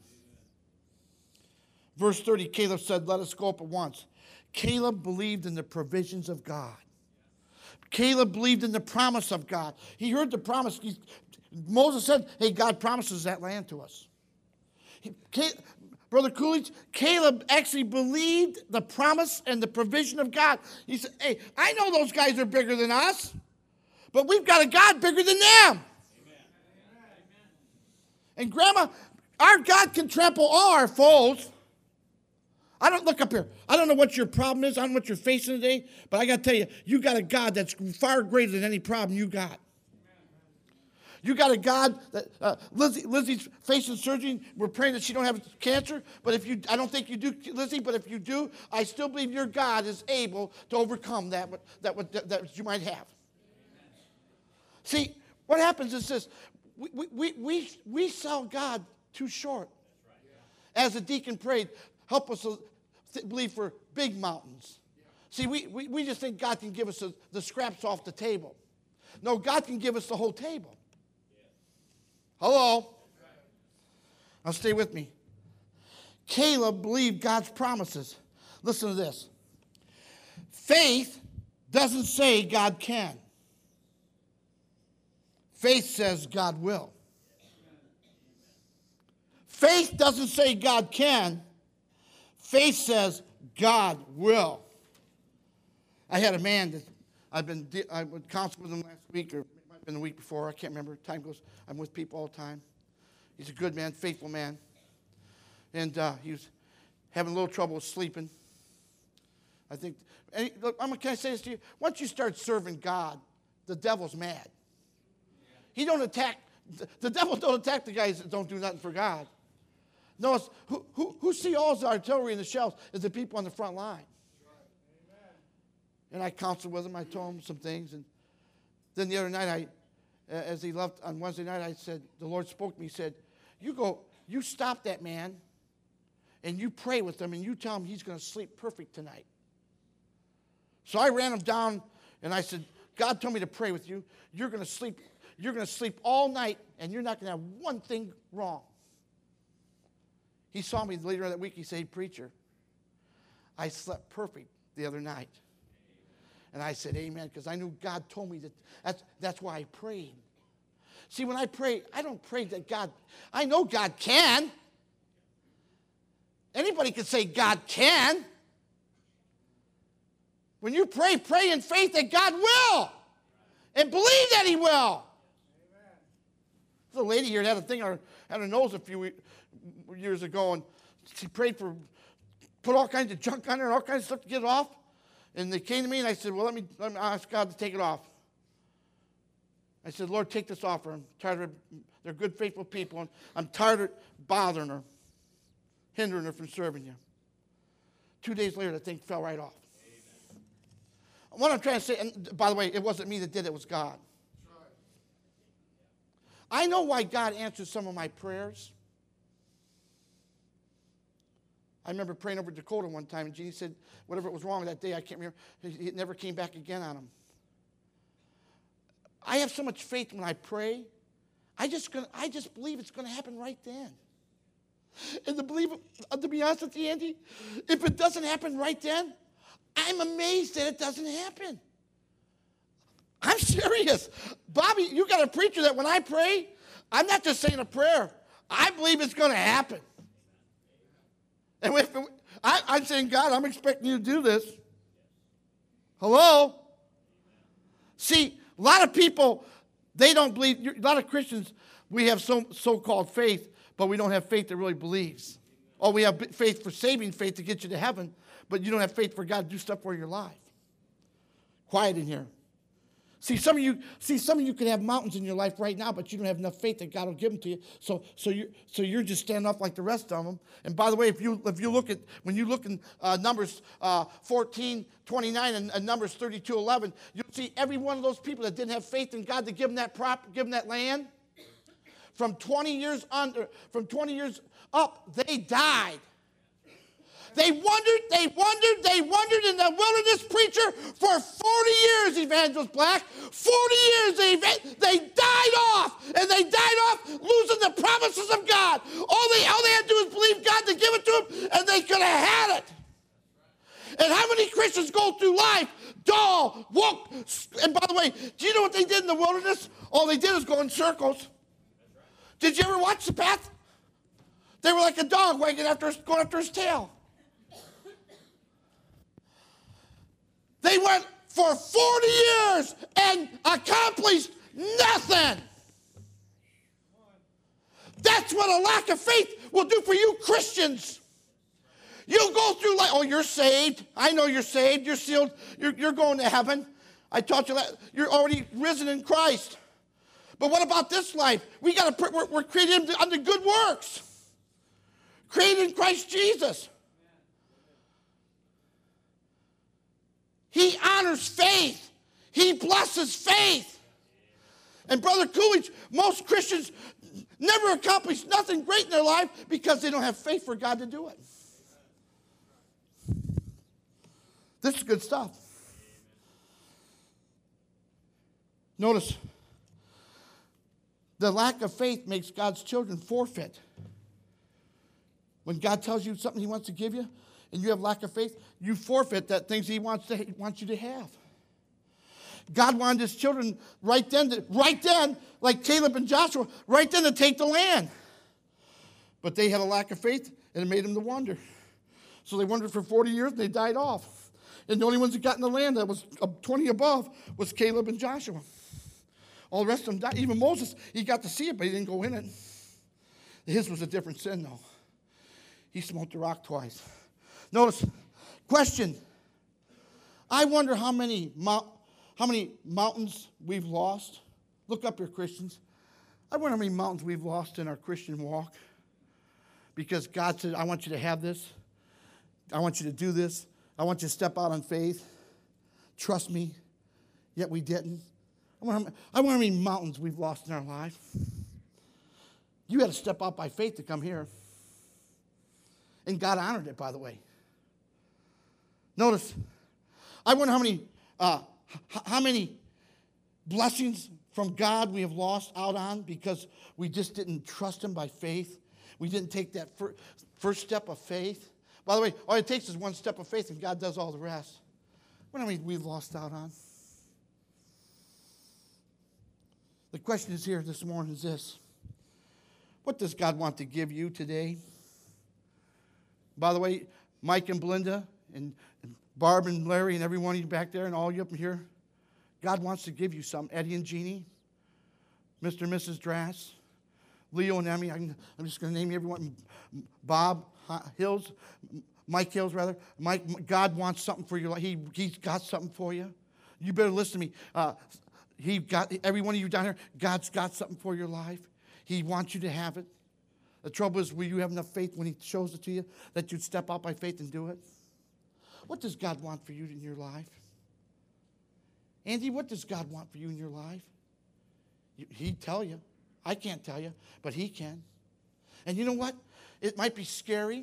Verse thirty, Caleb said, let us go up at once. Caleb believed in the provisions of God. Caleb believed in the promise of God. He heard the promise. He, Moses said, hey, God promises that land to us. He, Brother Coolidge, Caleb actually believed the promise and the provision of God. He said, hey, I know those guys are bigger than us, but we've got a God bigger than them. Amen. And Grandma, our God can trample all our foes. I don't look up here. I don't know what your problem is. I don't know what you're facing today, but I got to tell you, you got a God that's far greater than any problem you got. You got a God that uh, Lizzie, Lizzie's facing surgery. We're praying that she don't have cancer. But if you, I don't think you do, Lizzie. But if you do, I still believe your God is able to overcome that that that, that you might have. See, what happens is this: we we we we sell God too short. As the deacon prayed, help us to believe for big mountains. See, we we, we just think God can give us the, the scraps off the table. No, God can give us the whole table. Hello? Now stay with me. Caleb believed God's promises. Listen to this. Faith doesn't say God can. Faith says God will. Faith doesn't say God can. Faith says God will. I had a man that I've been I would counsel with him last week, or in the week before, I can't remember. Time goes, I'm with people all the time. He's a good man, faithful man. And uh, he was having a little trouble with sleeping. I think, and he, look, I'm, can I say this to you? Once you start serving God, the devil's mad. He don't attack, the, the devil don't attack the guys that don't do nothing for God. No, it's, who, who, who see all the artillery in the shells is the people on the front line. And I counseled with him, I told him some things, and then the other night, I, as he left on Wednesday night, I said, the Lord spoke to me. He said, you go, you stop that man, and you pray with him, and you tell him he's going to sleep perfect tonight. So I ran him down, and I said, God told me to pray with you. You're going to sleep. You're going to sleep all night, and you're not going to have one thing wrong. He saw me later that week. He said, hey, preacher, I slept perfect the other night. And I said, amen, because I knew God told me that. That's, that's why I prayed. See, when I pray, I don't pray that God, I know God can. Anybody can say God can. When you pray, pray in faith that God will. And believe that he will. Amen. There's a lady here that had a thing on her, on her nose a few weeks, years ago, and she prayed for, put all kinds of junk on her and all kinds of stuff to get it off. And they came to me, and I said, well, let me, let me ask God to take it off. I said, Lord, take this off her. I'm tired of her. They're good, faithful people, and I'm tired of bothering her, hindering her from serving you. Two days later, the thing fell right off. Amen. What I'm trying to say, and by the way, it wasn't me that did it, it was God. I know why God answers some of my prayers. I remember praying over Dakota one time, and Jeannie said, whatever was wrong that day, I can't remember, it never came back again on him. I have so much faith when I pray. I just, gonna, I just believe it's going to happen right then. And to believe, to be honest with you, Andy, if it doesn't happen right then, I'm amazed that it doesn't happen. I'm serious. Bobby, you got a preacher that when I pray, I'm not just saying a prayer. I believe it's going to happen. And if it, I, I'm saying, God, I'm expecting you to do this. Hello? See, a lot of people, they don't believe. A lot of Christians, we have so, so-called faith, but we don't have faith that really believes. Or we have faith for saving faith to get you to heaven, but you don't have faith for God to do stuff for your life. Quiet in here. See, some of you, see, some of you could have mountains in your life right now, but you don't have enough faith that God will give them to you. So, so you, so you're just standing off like the rest of them. And by the way, if you, if you look at when you look in uh, Numbers uh, fourteen twenty-nine and, and Numbers thirty-two eleven, you'll see every one of those people that didn't have faith in God to give them that prop, give them that land. From twenty years under, from twenty years up, they died. They wandered, they wandered, they wandered in the wilderness, preacher, for forty years, Evangelist Black. forty years, they, they died off, and they died off losing the promises of God. All they, all they had to do was believe God to give it to them, and they could have had it. And how many Christians go through life, dull, woke, and by the way, do you know what they did in the wilderness? All they did is go in circles. Did you ever watch The Path? They were like a dog wagging after his, going after his tail. They went for forty years and accomplished nothing. That's what a lack of faith will do for you Christians. You'll go through like, oh, you're saved. I know you're saved. You're sealed. You're, you're going to heaven. I taught you that. You're already risen in Christ. But what about this life? We got to. We're, we're created unto good works. Created in Christ Jesus. He honors faith. He blesses faith. And Brother Coolidge, most Christians never accomplish nothing great in their life because they don't have faith for God to do it. This is good stuff. Notice, the lack of faith makes God's children forfeit. When God tells you something he wants to give you, and you have lack of faith, you forfeit that things he wants to wants you to have. God wanted his children right then, to, right then, like Caleb and Joshua, right then to take the land. But they had a lack of faith, and it made them to wander. So they wandered for forty years, and they died off. And the only ones that got in the land that was twenty above was Caleb and Joshua. All the rest of them died. Even Moses, he got to see it, but he didn't go in it. His was a different sin, though. He smoked the rock twice. Notice, question. I wonder how many, how many mountains we've lost. Look up here, Christians. I wonder how many mountains we've lost in our Christian walk. Because God said, I want you to have this. I want you to do this. I want you to step out on faith. Trust me. Yet we didn't. I wonder how many, I wonder how many mountains we've lost in our life. You had to step out by faith to come here. And God honored it, by the way. Notice, I wonder how many, uh, how many blessings from God we have lost out on because we just didn't trust him by faith. We didn't take that fir- first step of faith. By the way, all it takes is one step of faith and God does all the rest. What I mean we've lost out on? The question is here this morning is this. What does God want to give you today? By the way, Mike and Belinda and, and Barb and Larry and every one of you back there and all you up here, God wants to give you some. Eddie and Jeannie, Mister and Missus Drass, Leo and Emmy, I can, I'm just going to name everyone. Bob Hills, Mike Hills, rather. Mike, God wants something for your life. He, he's got something for you. You better listen to me. Uh, he got, every one of you down here, God's got something for your life. He wants you to have it. The trouble is, will you have enough faith when he shows it to you that you'd step out by faith and do it? What does God want for you in your life? Andy, what does God want for you in your life? He'd tell you. I can't tell you, but he can. And you know what? It might be scary,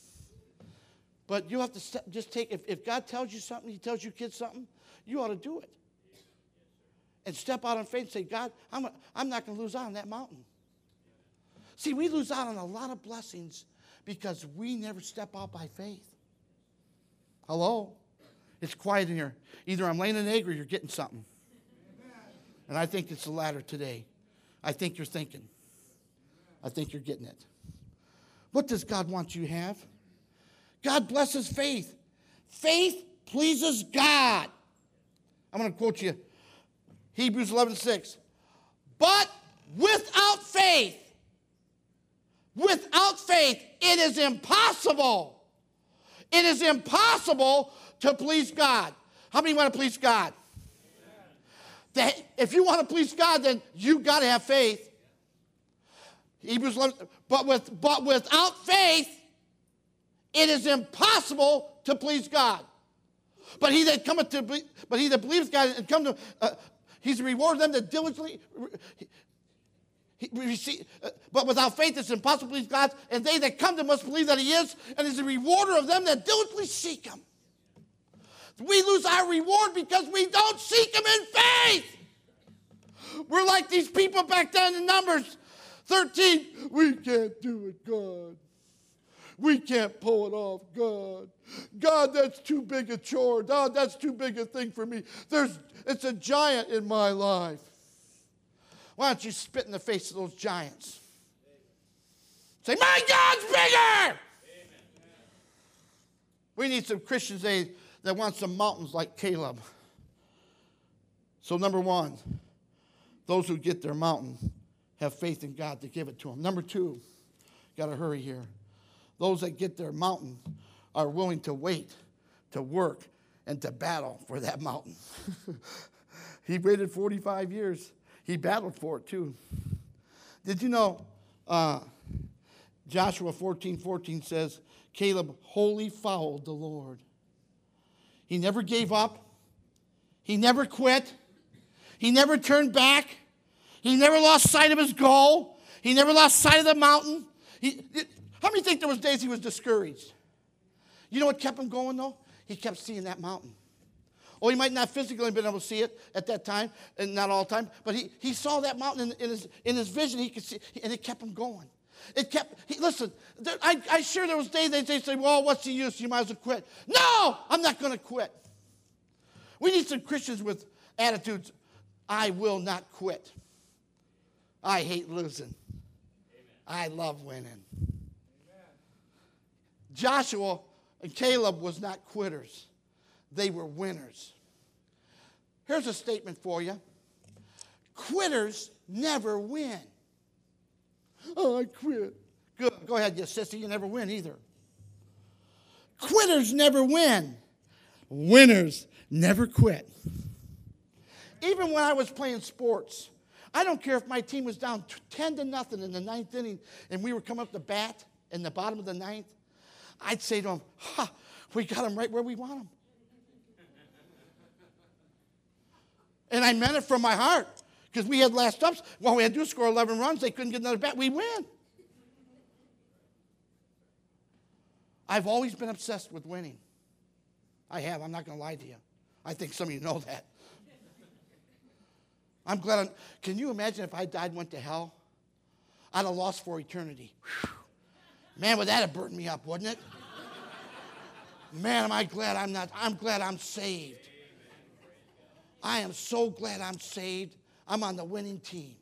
but you have to step, just take, if, if God tells you something, he tells you kids something, you ought to do it. And step out on faith and say, God, I'm, a, I'm not going to lose out on that mountain. See, we lose out on a lot of blessings because we never step out by faith. Hello? It's quiet in here. Either I'm laying an egg or you're getting something. And I think it's the latter today. I think you're thinking. I think you're getting it. What does God want you to have? God blesses faith. Faith pleases God. I'm going to quote you Hebrews eleven six. But without faith, without faith, it is impossible. It is impossible to please God. How many want to please God? That if you want to please God, then you got to have faith. Hebrews eleven, but with but without faith, it is impossible to please God. But he that cometh to, but he that believes God and come to, uh, he's a reward of them that diligently. He, receive, uh, but without faith, it's impossible to please God. And they that come to him must believe that he is, and is a rewarder of them that diligently seek him. We lose our reward because we don't seek him in faith. We're like these people back then in Numbers thirteen. We can't do it, God. We can't pull it off, God. God, that's too big a chore. God, that's too big a thing for me. There's, it's a giant in my life. Why don't you spit in the face of those giants? Say, my God's bigger! Amen. We need some Christians today that want some mountains like Caleb. So number one, those who get their mountain have faith in God to give it to them. Number two, got to hurry here. Those that get their mountain are willing to wait, to work, and to battle for that mountain. He waited forty-five years. He battled for it too. Did you know uh, Joshua fourteen fourteen says, Caleb wholly followed the Lord. He never gave up. He never quit. He never turned back. He never lost sight of his goal. He never lost sight of the mountain. He, it, how many think there was days he was discouraged? You know what kept him going, though? He kept seeing that mountain. Oh, he might not physically have been able to see it at that time, and not all the time, but he, he saw that mountain in, in, his, in his vision. He could see, and it kept him going. It kept, he, listen, there, I, I sure there was days they say, well, what's the use? You might as well quit. No, I'm not going to quit. We need some Christians with attitudes. I will not quit. I hate losing. Amen. I love winning. Amen. Joshua and Caleb was not quitters. They were winners. Here's a statement for you. Quitters never win. Oh, I quit. Good. Go ahead, you sissy. You never win either. Quitters never win. Winners never quit. Even when I was playing sports, I don't care if my team was down ten to nothing in the ninth inning and we were coming up to bat in the bottom of the ninth, I'd say to them, ha, we got them right where we want them. And I meant it from my heart because we had last ups. Well, we had to score eleven runs. They couldn't get another bat. We win. I've always been obsessed with winning. I have. I'm not going to lie to you. I think some of you know that. I'm glad. I'm, can you imagine if I died and went to hell? I'd have lost for eternity. Whew. Man, would that have burdened me up, wouldn't it? Man, am I glad I'm not. I'm glad I'm saved. I am so glad I'm saved. I'm on the winning team.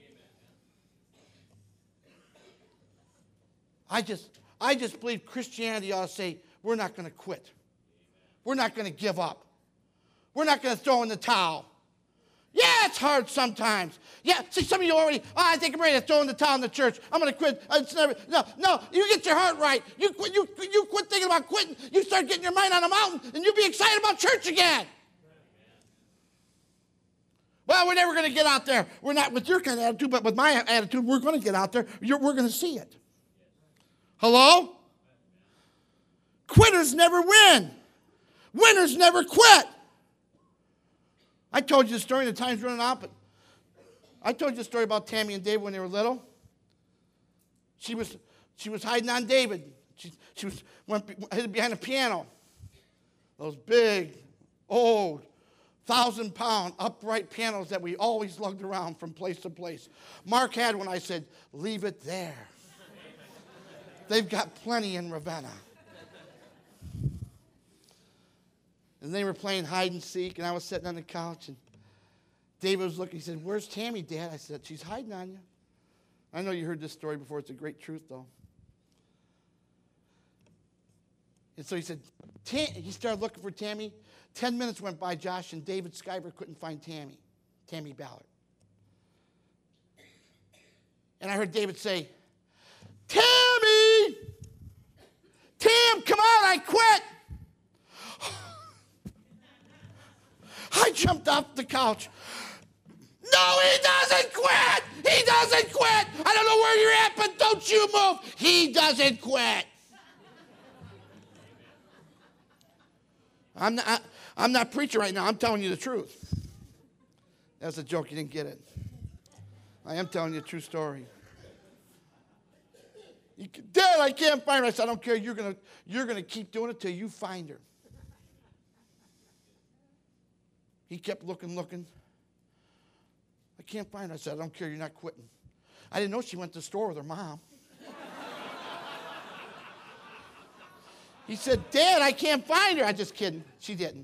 I just, I just believe Christianity ought to say, we're not going to quit. We're not going to give up. We're not going to throw in the towel. Yeah, it's hard sometimes. Yeah, see, some of you already, oh, I think I'm ready to throw in the towel in the church. I'm going to quit. It's never, no, no, you get your heart right. You quit, you, you quit thinking about quitting. You start getting your mind on a mountain, and you'll be excited about church again. Well, we're never going to get out there. We're not with your kind of attitude, but with my attitude, we're going to get out there. You're, we're going to see it. Hello? Quitters never win. Winners never quit. I told you the story, the time's running out, but I told you the story about Tammy and David when they were little. She was, she was hiding on David. She, she was went hid behind a piano. Those big, old, thousand-pound upright pianos that we always lugged around from place to place. Mark had one. I said, leave it there. They've got plenty in Ravenna. And they were playing hide and seek, and I was sitting on the couch, and David was looking. He said, where's Tammy, Dad? I said, she's hiding on you. I know you heard this story before. It's a great truth, though. And so he said, he started looking for Tammy. Ten minutes went by, Josh, and David Skyber couldn't find Tammy, Tammy Ballard. And I heard David say, Tammy! Tam, come on, I quit! I jumped off the couch. No, he doesn't quit! He doesn't quit! I don't know where you're at, but don't you move! He doesn't quit! I'm not, I'm not preaching right now. I'm telling you the truth. That's a joke. You didn't get it. I am telling you a true story. You, Dad, I can't find her. I said, I don't care. You're going you're gonna keep doing it till you find her. He kept looking, looking. I can't find her. I said, I don't care. You're not quitting. I didn't know she went to the store with her mom. He said, Dad, I can't find her. I'm just kidding. She didn't.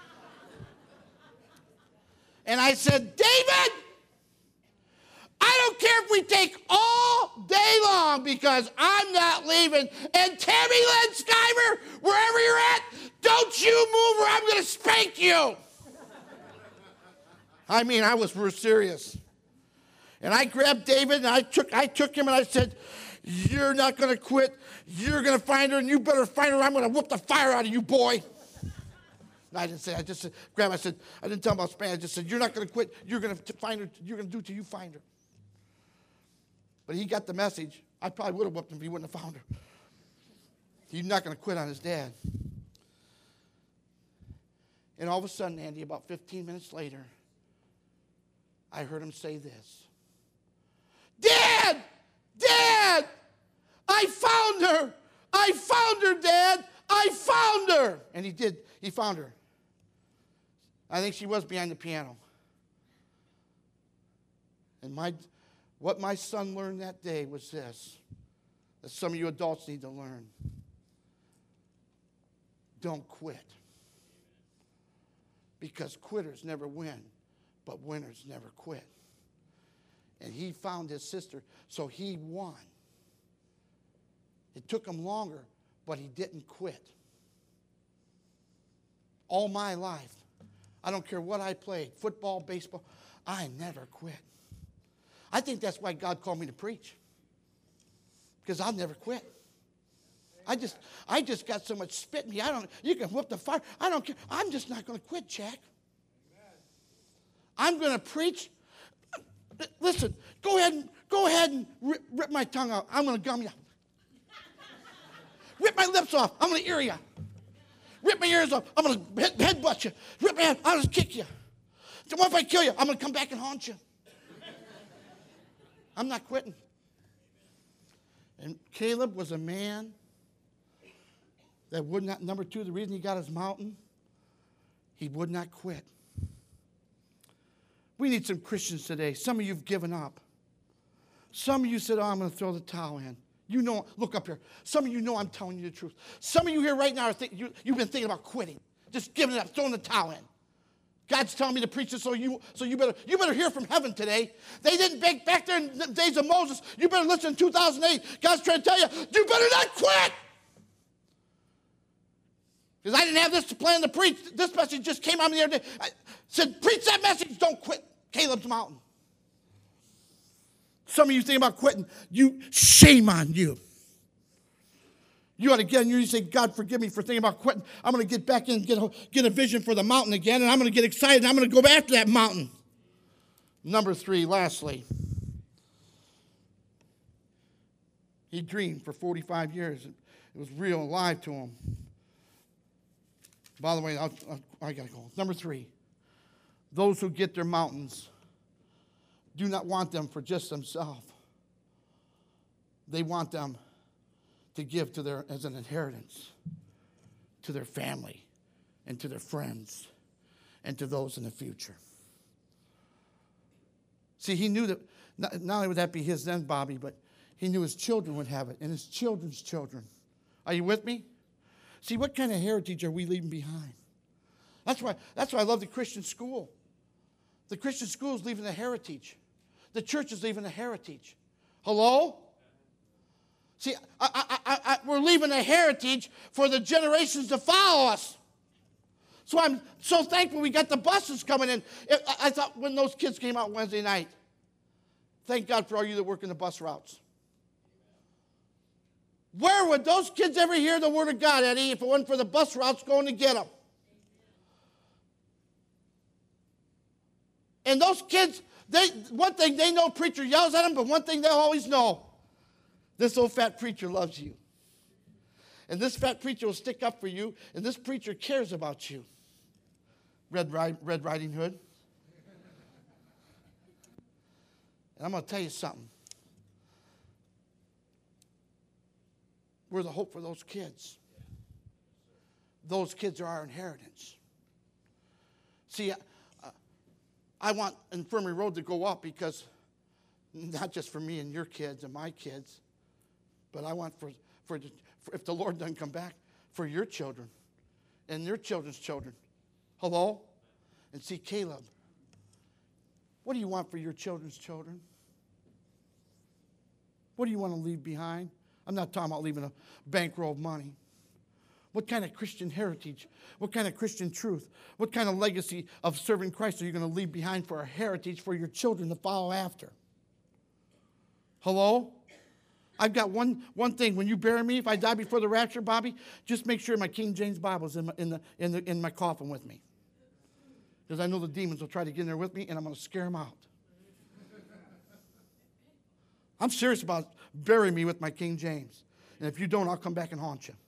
And I said, David, I don't care if we take all day long because I'm not leaving. And Tammy Lynn Skyver, wherever you're at, don't you move or I'm going to spank you. I mean, I was real serious. And I grabbed David and I took, I took him and I said, you're not going to quit. You're going to find her, and you better find her. I'm going to whoop the fire out of you, boy. No, I didn't say. I just said, grab. I said, I didn't tell him about Spain. I just said, you're not going to quit. You're going to find her. You're going to do it till you find her. But he got the message. I probably would have whooped him if he wouldn't have found her. He's not going to quit on his dad. And all of a sudden, Andy, about fifteen minutes later, I heard him say this. Dad! Dad! I found her! I found her, Dad! I found her! And he did. He found her. I think she was behind the piano. And my, what my son learned that day was this, that some of you adults need to learn. Don't quit. Because quitters never win, but winners never quit. And he found his sister, so he won. It took him longer, but he didn't quit. All my life, I don't care what I played, football, baseball, I never quit. I think that's why God called me to preach. Because I'll never quit. I just, I just got so much spit in me. I don't, you can whip the fire. I don't care. I'm just not going to quit, Jack. I'm going to preach. Listen, go ahead and go ahead and rip, rip my tongue out. I'm going to gum you. Rip my lips off. I'm going to ear you. Rip my ears off. I'm going to head, headbutt you. Rip my head. I'll just kick you. So what if I kill you? I'm going to come back and haunt you. I'm not quitting. And Caleb was a man that would not, number two, the reason he got his mountain, he would not quit. We need some Christians today. Some of you have given up. Some of you said, oh, I'm going to throw the towel in. You know, look up here. Some of you know I'm telling you the truth. Some of you here right now, are think, you, you've been thinking about quitting, just giving it up, throwing the towel in. God's telling me to preach this, so you so you better you better hear from heaven today. They didn't beg back there in the days of Moses. You better listen in two thousand eight. God's trying to tell you, you better not quit. Because I didn't have this to plan to preach. This message just came on the other day. I said, preach that message, don't quit. Caleb's mountain. Some of you think about quitting. You, shame on you. You ought to get in you say, God, forgive me for thinking about quitting. I'm going to get back in and get a, get a vision for the mountain again, and I'm going to get excited, and I'm going to go after that mountain. Number three, lastly, he dreamed for forty-five years. It was real alive to him. By the way, I'll, I'll, I got to go. Number three, those who get their mountains do not want them for just themselves. They want them to give to their as an inheritance to their family and to their friends and to those in the future. See, he knew that not, not only would that be his then, Bobby, but he knew his children would have it and his children's children. Are you with me? See, what kind of heritage are we leaving behind? That's why, that's why I love the Christian school. The Christian school is leaving a heritage. The church is leaving a heritage. Hello? See, I, I, I, I, we're leaving a heritage for the generations to follow us. So I'm so thankful we got the buses coming in. I thought when those kids came out Wednesday night, thank God for all you that work in the bus routes. Where would those kids ever hear the word of God, Eddie, if it wasn't for the bus routes going to get them? And those kids, they one thing they know, preacher yells at them, but one thing they'll always know, this old fat preacher loves you. And this fat preacher will stick up for you, and this preacher cares about you. Red, Red Riding Hood. And I'm going to tell you something. We're the hope for those kids. Those kids are our inheritance. See, uh, I want Infirmary Road to go up because, not just for me and your kids and my kids, but I want for, for, for if the Lord doesn't come back, for your children and your children's children. Hello? And see, Caleb, what do you want for your children's children? What do you want to leave behind? I'm not talking about leaving a bankroll of money. What kind of Christian heritage? What kind of Christian truth? What kind of legacy of serving Christ are you going to leave behind for a heritage for your children to follow after? Hello? I've got one, one thing. When you bury me, if I die before the rapture, Bobby, just make sure my King James Bible is in, my, in, the, in, the, in my coffin with me. Because I know the demons will try to get in there with me, and I'm going to scare them out. I'm serious about burying me with my King James. And if you don't, I'll come back and haunt you.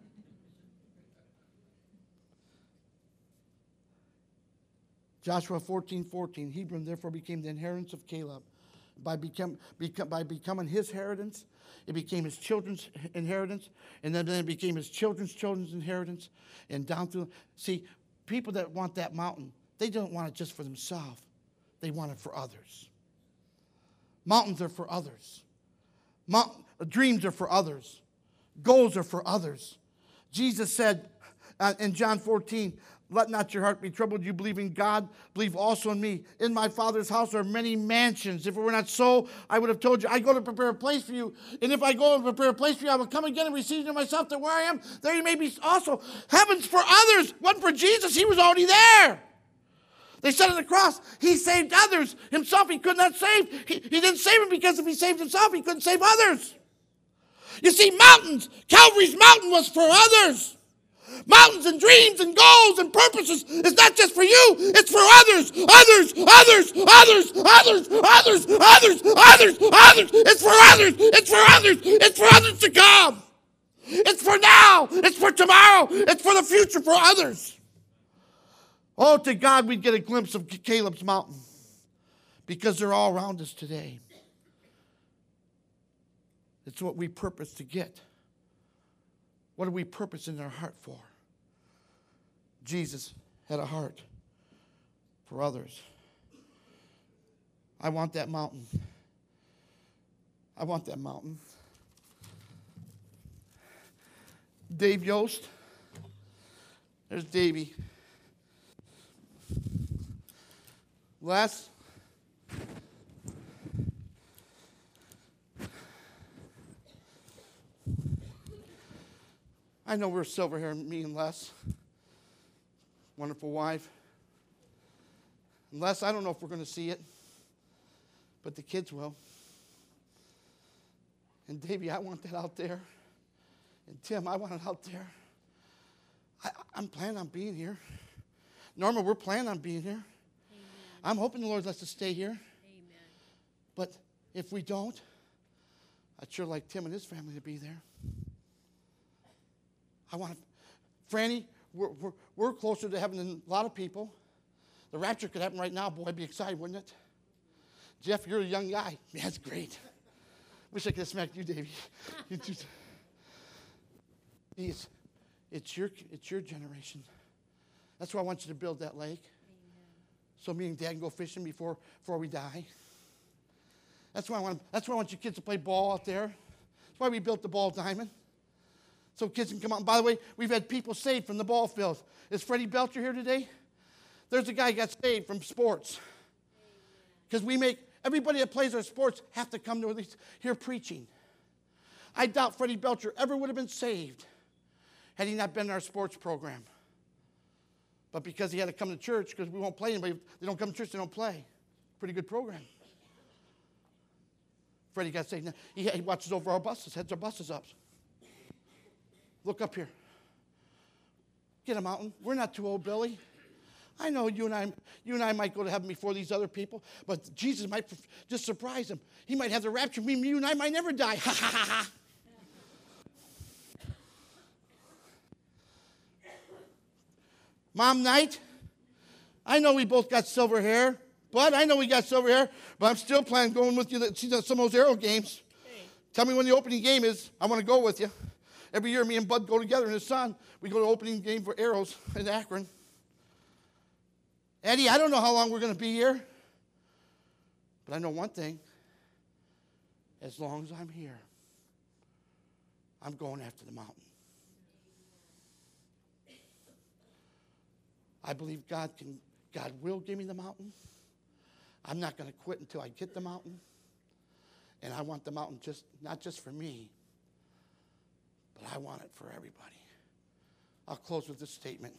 Joshua fourteen fourteen, Hebron therefore became the inheritance of Caleb. By, become, become, by becoming his inheritance, it became his children's inheritance, and then, then it became his children's children's inheritance, and down through. See, people that want that mountain, they don't want it just for themselves. They want it for others. Mountains are for others. Mount, dreams are for others. Goals are for others. Jesus said uh, in John fourteen, let not your heart be troubled. You believe in God, believe also in me. In my Father's house are many mansions. If it were not so, I would have told you, I go to prepare a place for you. And if I go and prepare a place for you, I will come again and receive you to myself, that where I am, there you may be also. Heaven's for others. One for Jesus, he was already there. They said on the cross, he saved others. Himself he could not save. He, he didn't save him because if he saved himself, he couldn't save others. You see, mountains, Calvary's mountain was for others. Mountains and dreams and goals and purposes is not just for you, it's for others, others, others, others, others, others, others, others, others. It's for others, it's for others, it's for others to come. It's for now, it's for tomorrow, it's for the future, for others. Oh, to God we'd get a glimpse of Caleb's mountain because they're all around us today. It's what we purpose to get. What are we purposing our heart for? Jesus had a heart for others. I want that mountain. I want that mountain. Dave Yost. There's Davey. Les. I know we're silver hair, me and Les. Wonderful wife. Unless, I don't know if we're going to see it, but the kids will. And Davey, I want that out there. And Tim, I want it out there. I, I'm planning on being here. Norma, we're planning on being here. Amen. I'm hoping the Lord lets us stay here. Amen. But if we don't, I'd sure like Tim and his family to be there. I want to, Franny, we're, we're, we're closer to heaven than a lot of people. The rapture could happen right now. Boy, I'd be excited, wouldn't it? Jeff, you're a young guy. Man, that's great. Wish I could have smacked you, Davey. it's, it's, your, it's your generation. That's why I want you to build that lake. Amen. So me and Dad can go fishing before, before we die. That's why I want. That's why I want you kids to play ball out there. That's why we built the ball diamond. So kids can come out. And by the way, we've had people saved from the ball field. Is Freddie Belcher here today? There's a guy who got saved from sports. Because we make, everybody that plays our sports have to come to at least hear preaching. I doubt Freddie Belcher ever would have been saved had he not been in our sports program. But because he had to come to church, because we won't play anybody, they don't come to church, they don't play. Pretty good program. Freddie got saved. He, he watches over our buses, heads our buses up. Look up here. Get a mountain. We're not too old, Billy. I know you and I, you and I might go to heaven before these other people, but Jesus might just surprise him. He might have the rapture. Me, you and I might never die. Ha ha ha ha. Mom night. I know we both got silver hair, but I know we got silver hair, but I'm still planning going with you to see some of those Arrow games. Hey. Tell me when the opening game is. I want to go with you. Every year, me and Bud go together and his son. We go to the opening game for Arrows in Akron. Eddie, I don't know how long we're going to be here, but I know one thing. As long as I'm here, I'm going after the mountain. I believe God can. God will give me the mountain. I'm not going to quit until I get the mountain. And I want the mountain just not just for me, but I want it for everybody. I'll close with this statement.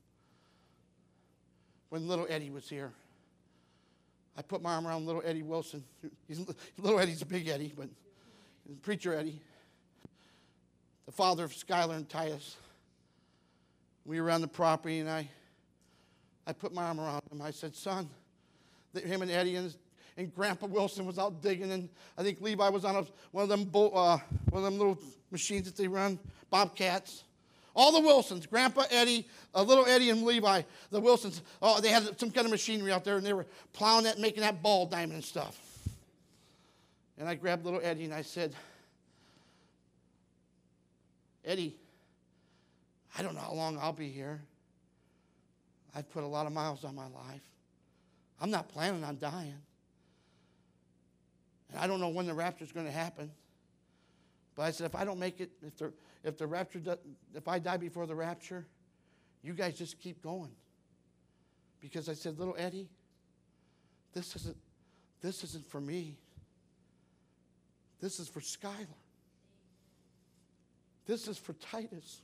When little Eddie was here, I put my arm around little Eddie Wilson. He's, little Eddie's a big Eddie, but preacher Eddie, the father of Skylar and Titus. We were on the property, and I, I put my arm around him. I said, son, that him and Eddie and, and Grandpa Wilson was out digging, and I think Levi was on a, one of them bo- uh, one of them little machines that they run, Bobcats. All the Wilsons, Grandpa Eddie, uh, little Eddie and Levi, the Wilsons, oh, they had some kind of machinery out there, and they were plowing that, making that ball diamond and stuff. And I grabbed little Eddie, and I said, Eddie, I don't know how long I'll be here. I've put a lot of miles on my life. I'm not planning on dying. And I don't know when the rapture is going to happen. But I said, if I don't make it, if the, if the rapture, does, if I die before the rapture, you guys just keep going. Because I said, little Eddie, this isn't, this isn't for me. This is for Skylar. This is for Titus.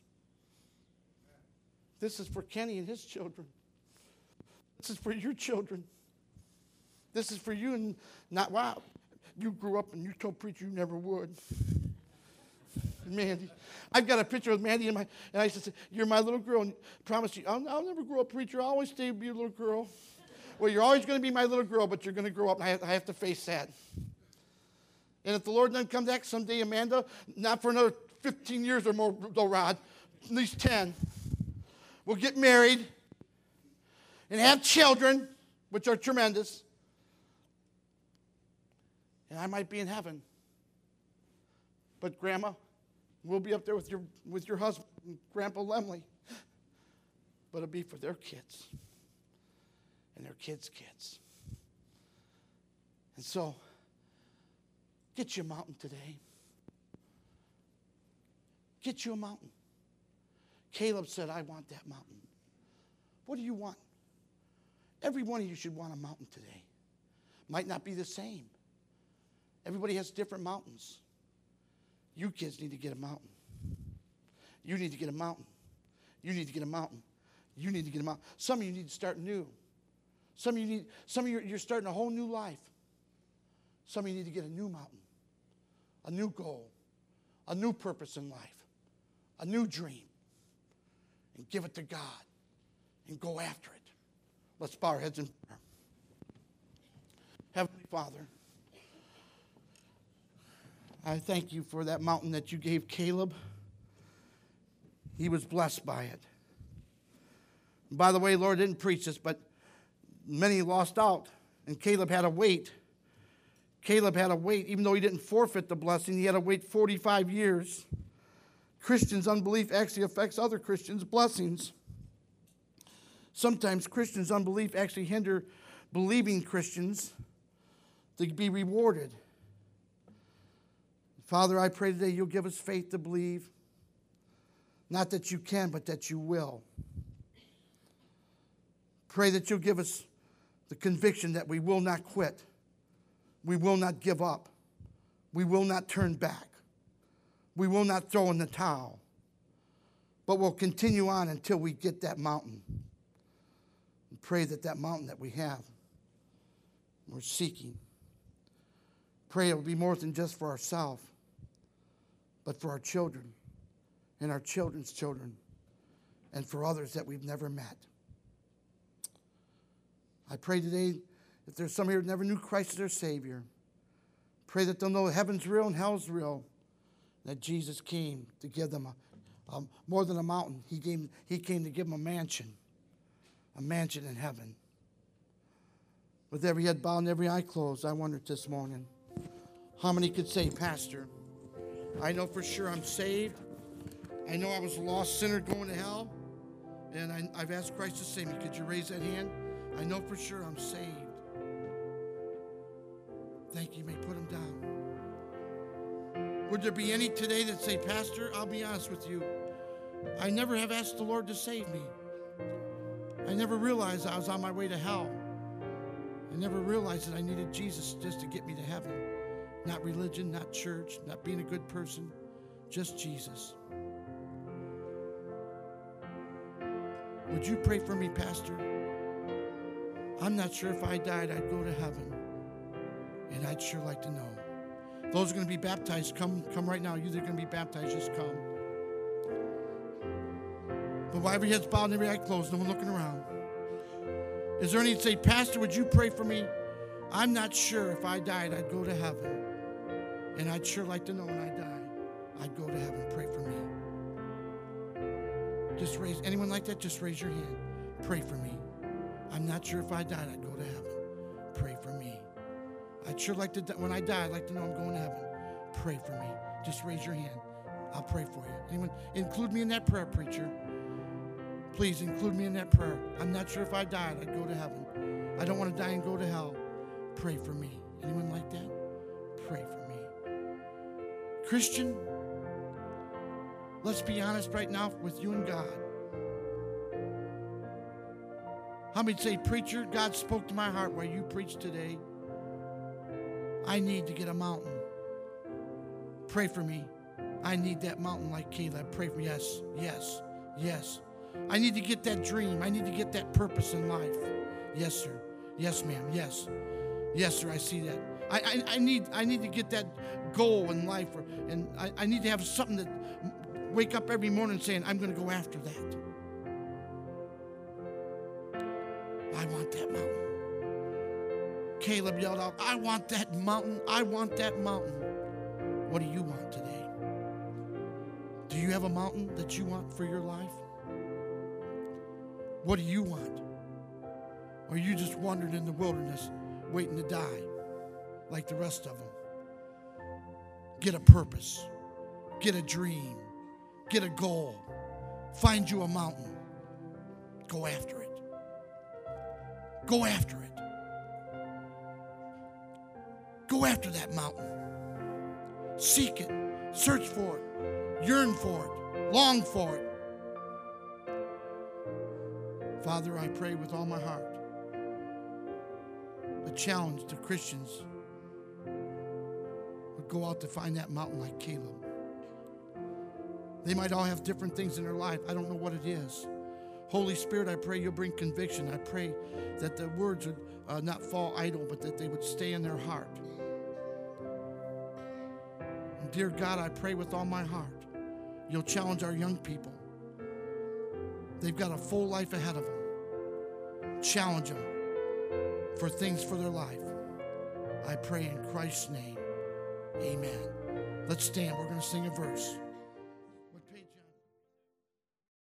This is for Kenny and his children. This is for your children. This is for you and not, wow, you grew up and you told preacher you never would. Mandy. I've got a picture of Mandy in my, and I said, you're my little girl, and I promise you, I'll, I'll never grow up preacher. I'll always stay be your little girl. Well, you're always going to be my little girl, but you're going to grow up, and I have, I have to face that. And if the Lord doesn't come back someday, Amanda, not for another fifteen years or more, though, Rod, at least ten, we'll get married and have children, which are tremendous. And I might be in heaven. But Grandma, we'll be up there with your with your husband, Grandpa Lemley. But it'll be for their kids and their kids' kids. And so, get you a mountain today. Get you a mountain. Caleb said, I want that mountain. What do you want? Every one of you should want a mountain today. Might not be the same. Everybody has different mountains. You kids need to get a mountain. You need to get a mountain. You need to get a mountain. You need to get a mountain. Some of you need to start new. Some of you need, some of you, you're starting a whole new life. Some of you need to get a new mountain, a new goal, a new purpose in life, a new dream, and give it to God and go after it. Let's bow our heads in prayer. Heavenly Father, I thank you for that mountain that you gave Caleb. He was blessed by it. And by the way, Lord didn't preach this, but many lost out, and Caleb had to wait. Caleb had to wait, even though he didn't forfeit the blessing, he had to wait forty-five years. Christians' unbelief actually affects other Christians' blessings. Sometimes Christians' unbelief actually hinder believing Christians to be rewarded. Father, I pray today you'll give us faith to believe. Not that you can, but that you will. Pray that you'll give us the conviction that we will not quit. We will not give up. We will not turn back. We will not throw in the towel. But we'll continue on until we get that mountain. And pray that that mountain that we have, we're seeking. Pray it will be more than just for ourselves, but for our children and our children's children and for others that we've never met. I pray today, if there's some here who never knew Christ as their Savior, pray that they'll know heaven's real and hell's real, that Jesus came to give them a, a, more than a mountain. He came, he came to give them a mansion, a mansion in heaven. With every head bowed and every eye closed, I wondered this morning, how many could say, Pastor, I know for sure I'm saved. I know I was a lost sinner going to hell, and I, I've asked Christ to save me. Could you raise that hand? I know for sure I'm saved. Thank you. You may put them down. Would there be any today that say, Pastor, I'll be honest with you. I never have asked the Lord to save me. I never realized I was on my way to hell. I never realized that I needed Jesus just to get me to heaven. Not religion, not church, not being a good person, just Jesus. Would you pray for me, Pastor? I'm not sure if I died, I'd go to heaven. And I'd sure like to know. Those are going to be baptized, come, come right now. You're going to be baptized, just come. But while every head's bowed and every eye closed, no one looking around. Is there any that say, Pastor, would you pray for me? I'm not sure if I died, I'd go to heaven. And I'd sure like to know when I die, I'd go to heaven. Pray for me. Just raise, anyone like that? Just raise your hand. Pray for me. I'm not sure if I died, I'd go to heaven. Pray for me. I'd sure like to, when I die, I'd like to know I'm going to heaven. Pray for me. Just raise your hand. I'll pray for you. Anyone? Include me in that prayer, preacher. Please include me in that prayer. I'm not sure if I died, I'd go to heaven. I don't want to die and go to hell. Pray for me. Anyone like that? Pray for me. Christian, let's be honest right now with you and God. How many say, preacher, God spoke to my heart while you preached today. I need to get a mountain. Pray for me. I need that mountain like Caleb. Pray for me. Yes, yes, yes. I need to get that dream. I need to get that purpose in life. Yes, sir. Yes, ma'am. Yes. Yes, sir. I see that. I, I, I need I need to get that goal in life. Or, and I, I need to have something that wake up every morning saying, I'm going to go after that. I want that mountain. Caleb yelled out, I want that mountain. I want that mountain. What do you want today? Do you have a mountain that you want for your life? What do you want? Or are you just wandering in the wilderness waiting to die like the rest of them? Get a purpose. Get a dream. Get a goal. Find you a mountain. Go after it. Go after it. Go after that mountain. Seek it. Search for it. Yearn for it. Long for it. Father, I pray with all my heart a challenge to Christians would go out to find that mountain like Caleb. They might all have different things in their life. I don't know what it is. Holy Spirit, I pray you'll bring conviction. I pray that the words would uh, not fall idle, but that they would stay in their heart. And dear God, I pray with all my heart, you'll challenge our young people. They've got a full life ahead of them. Challenge them for things for their life. I pray in Christ's name, amen. Let's stand. We're going to sing a verse.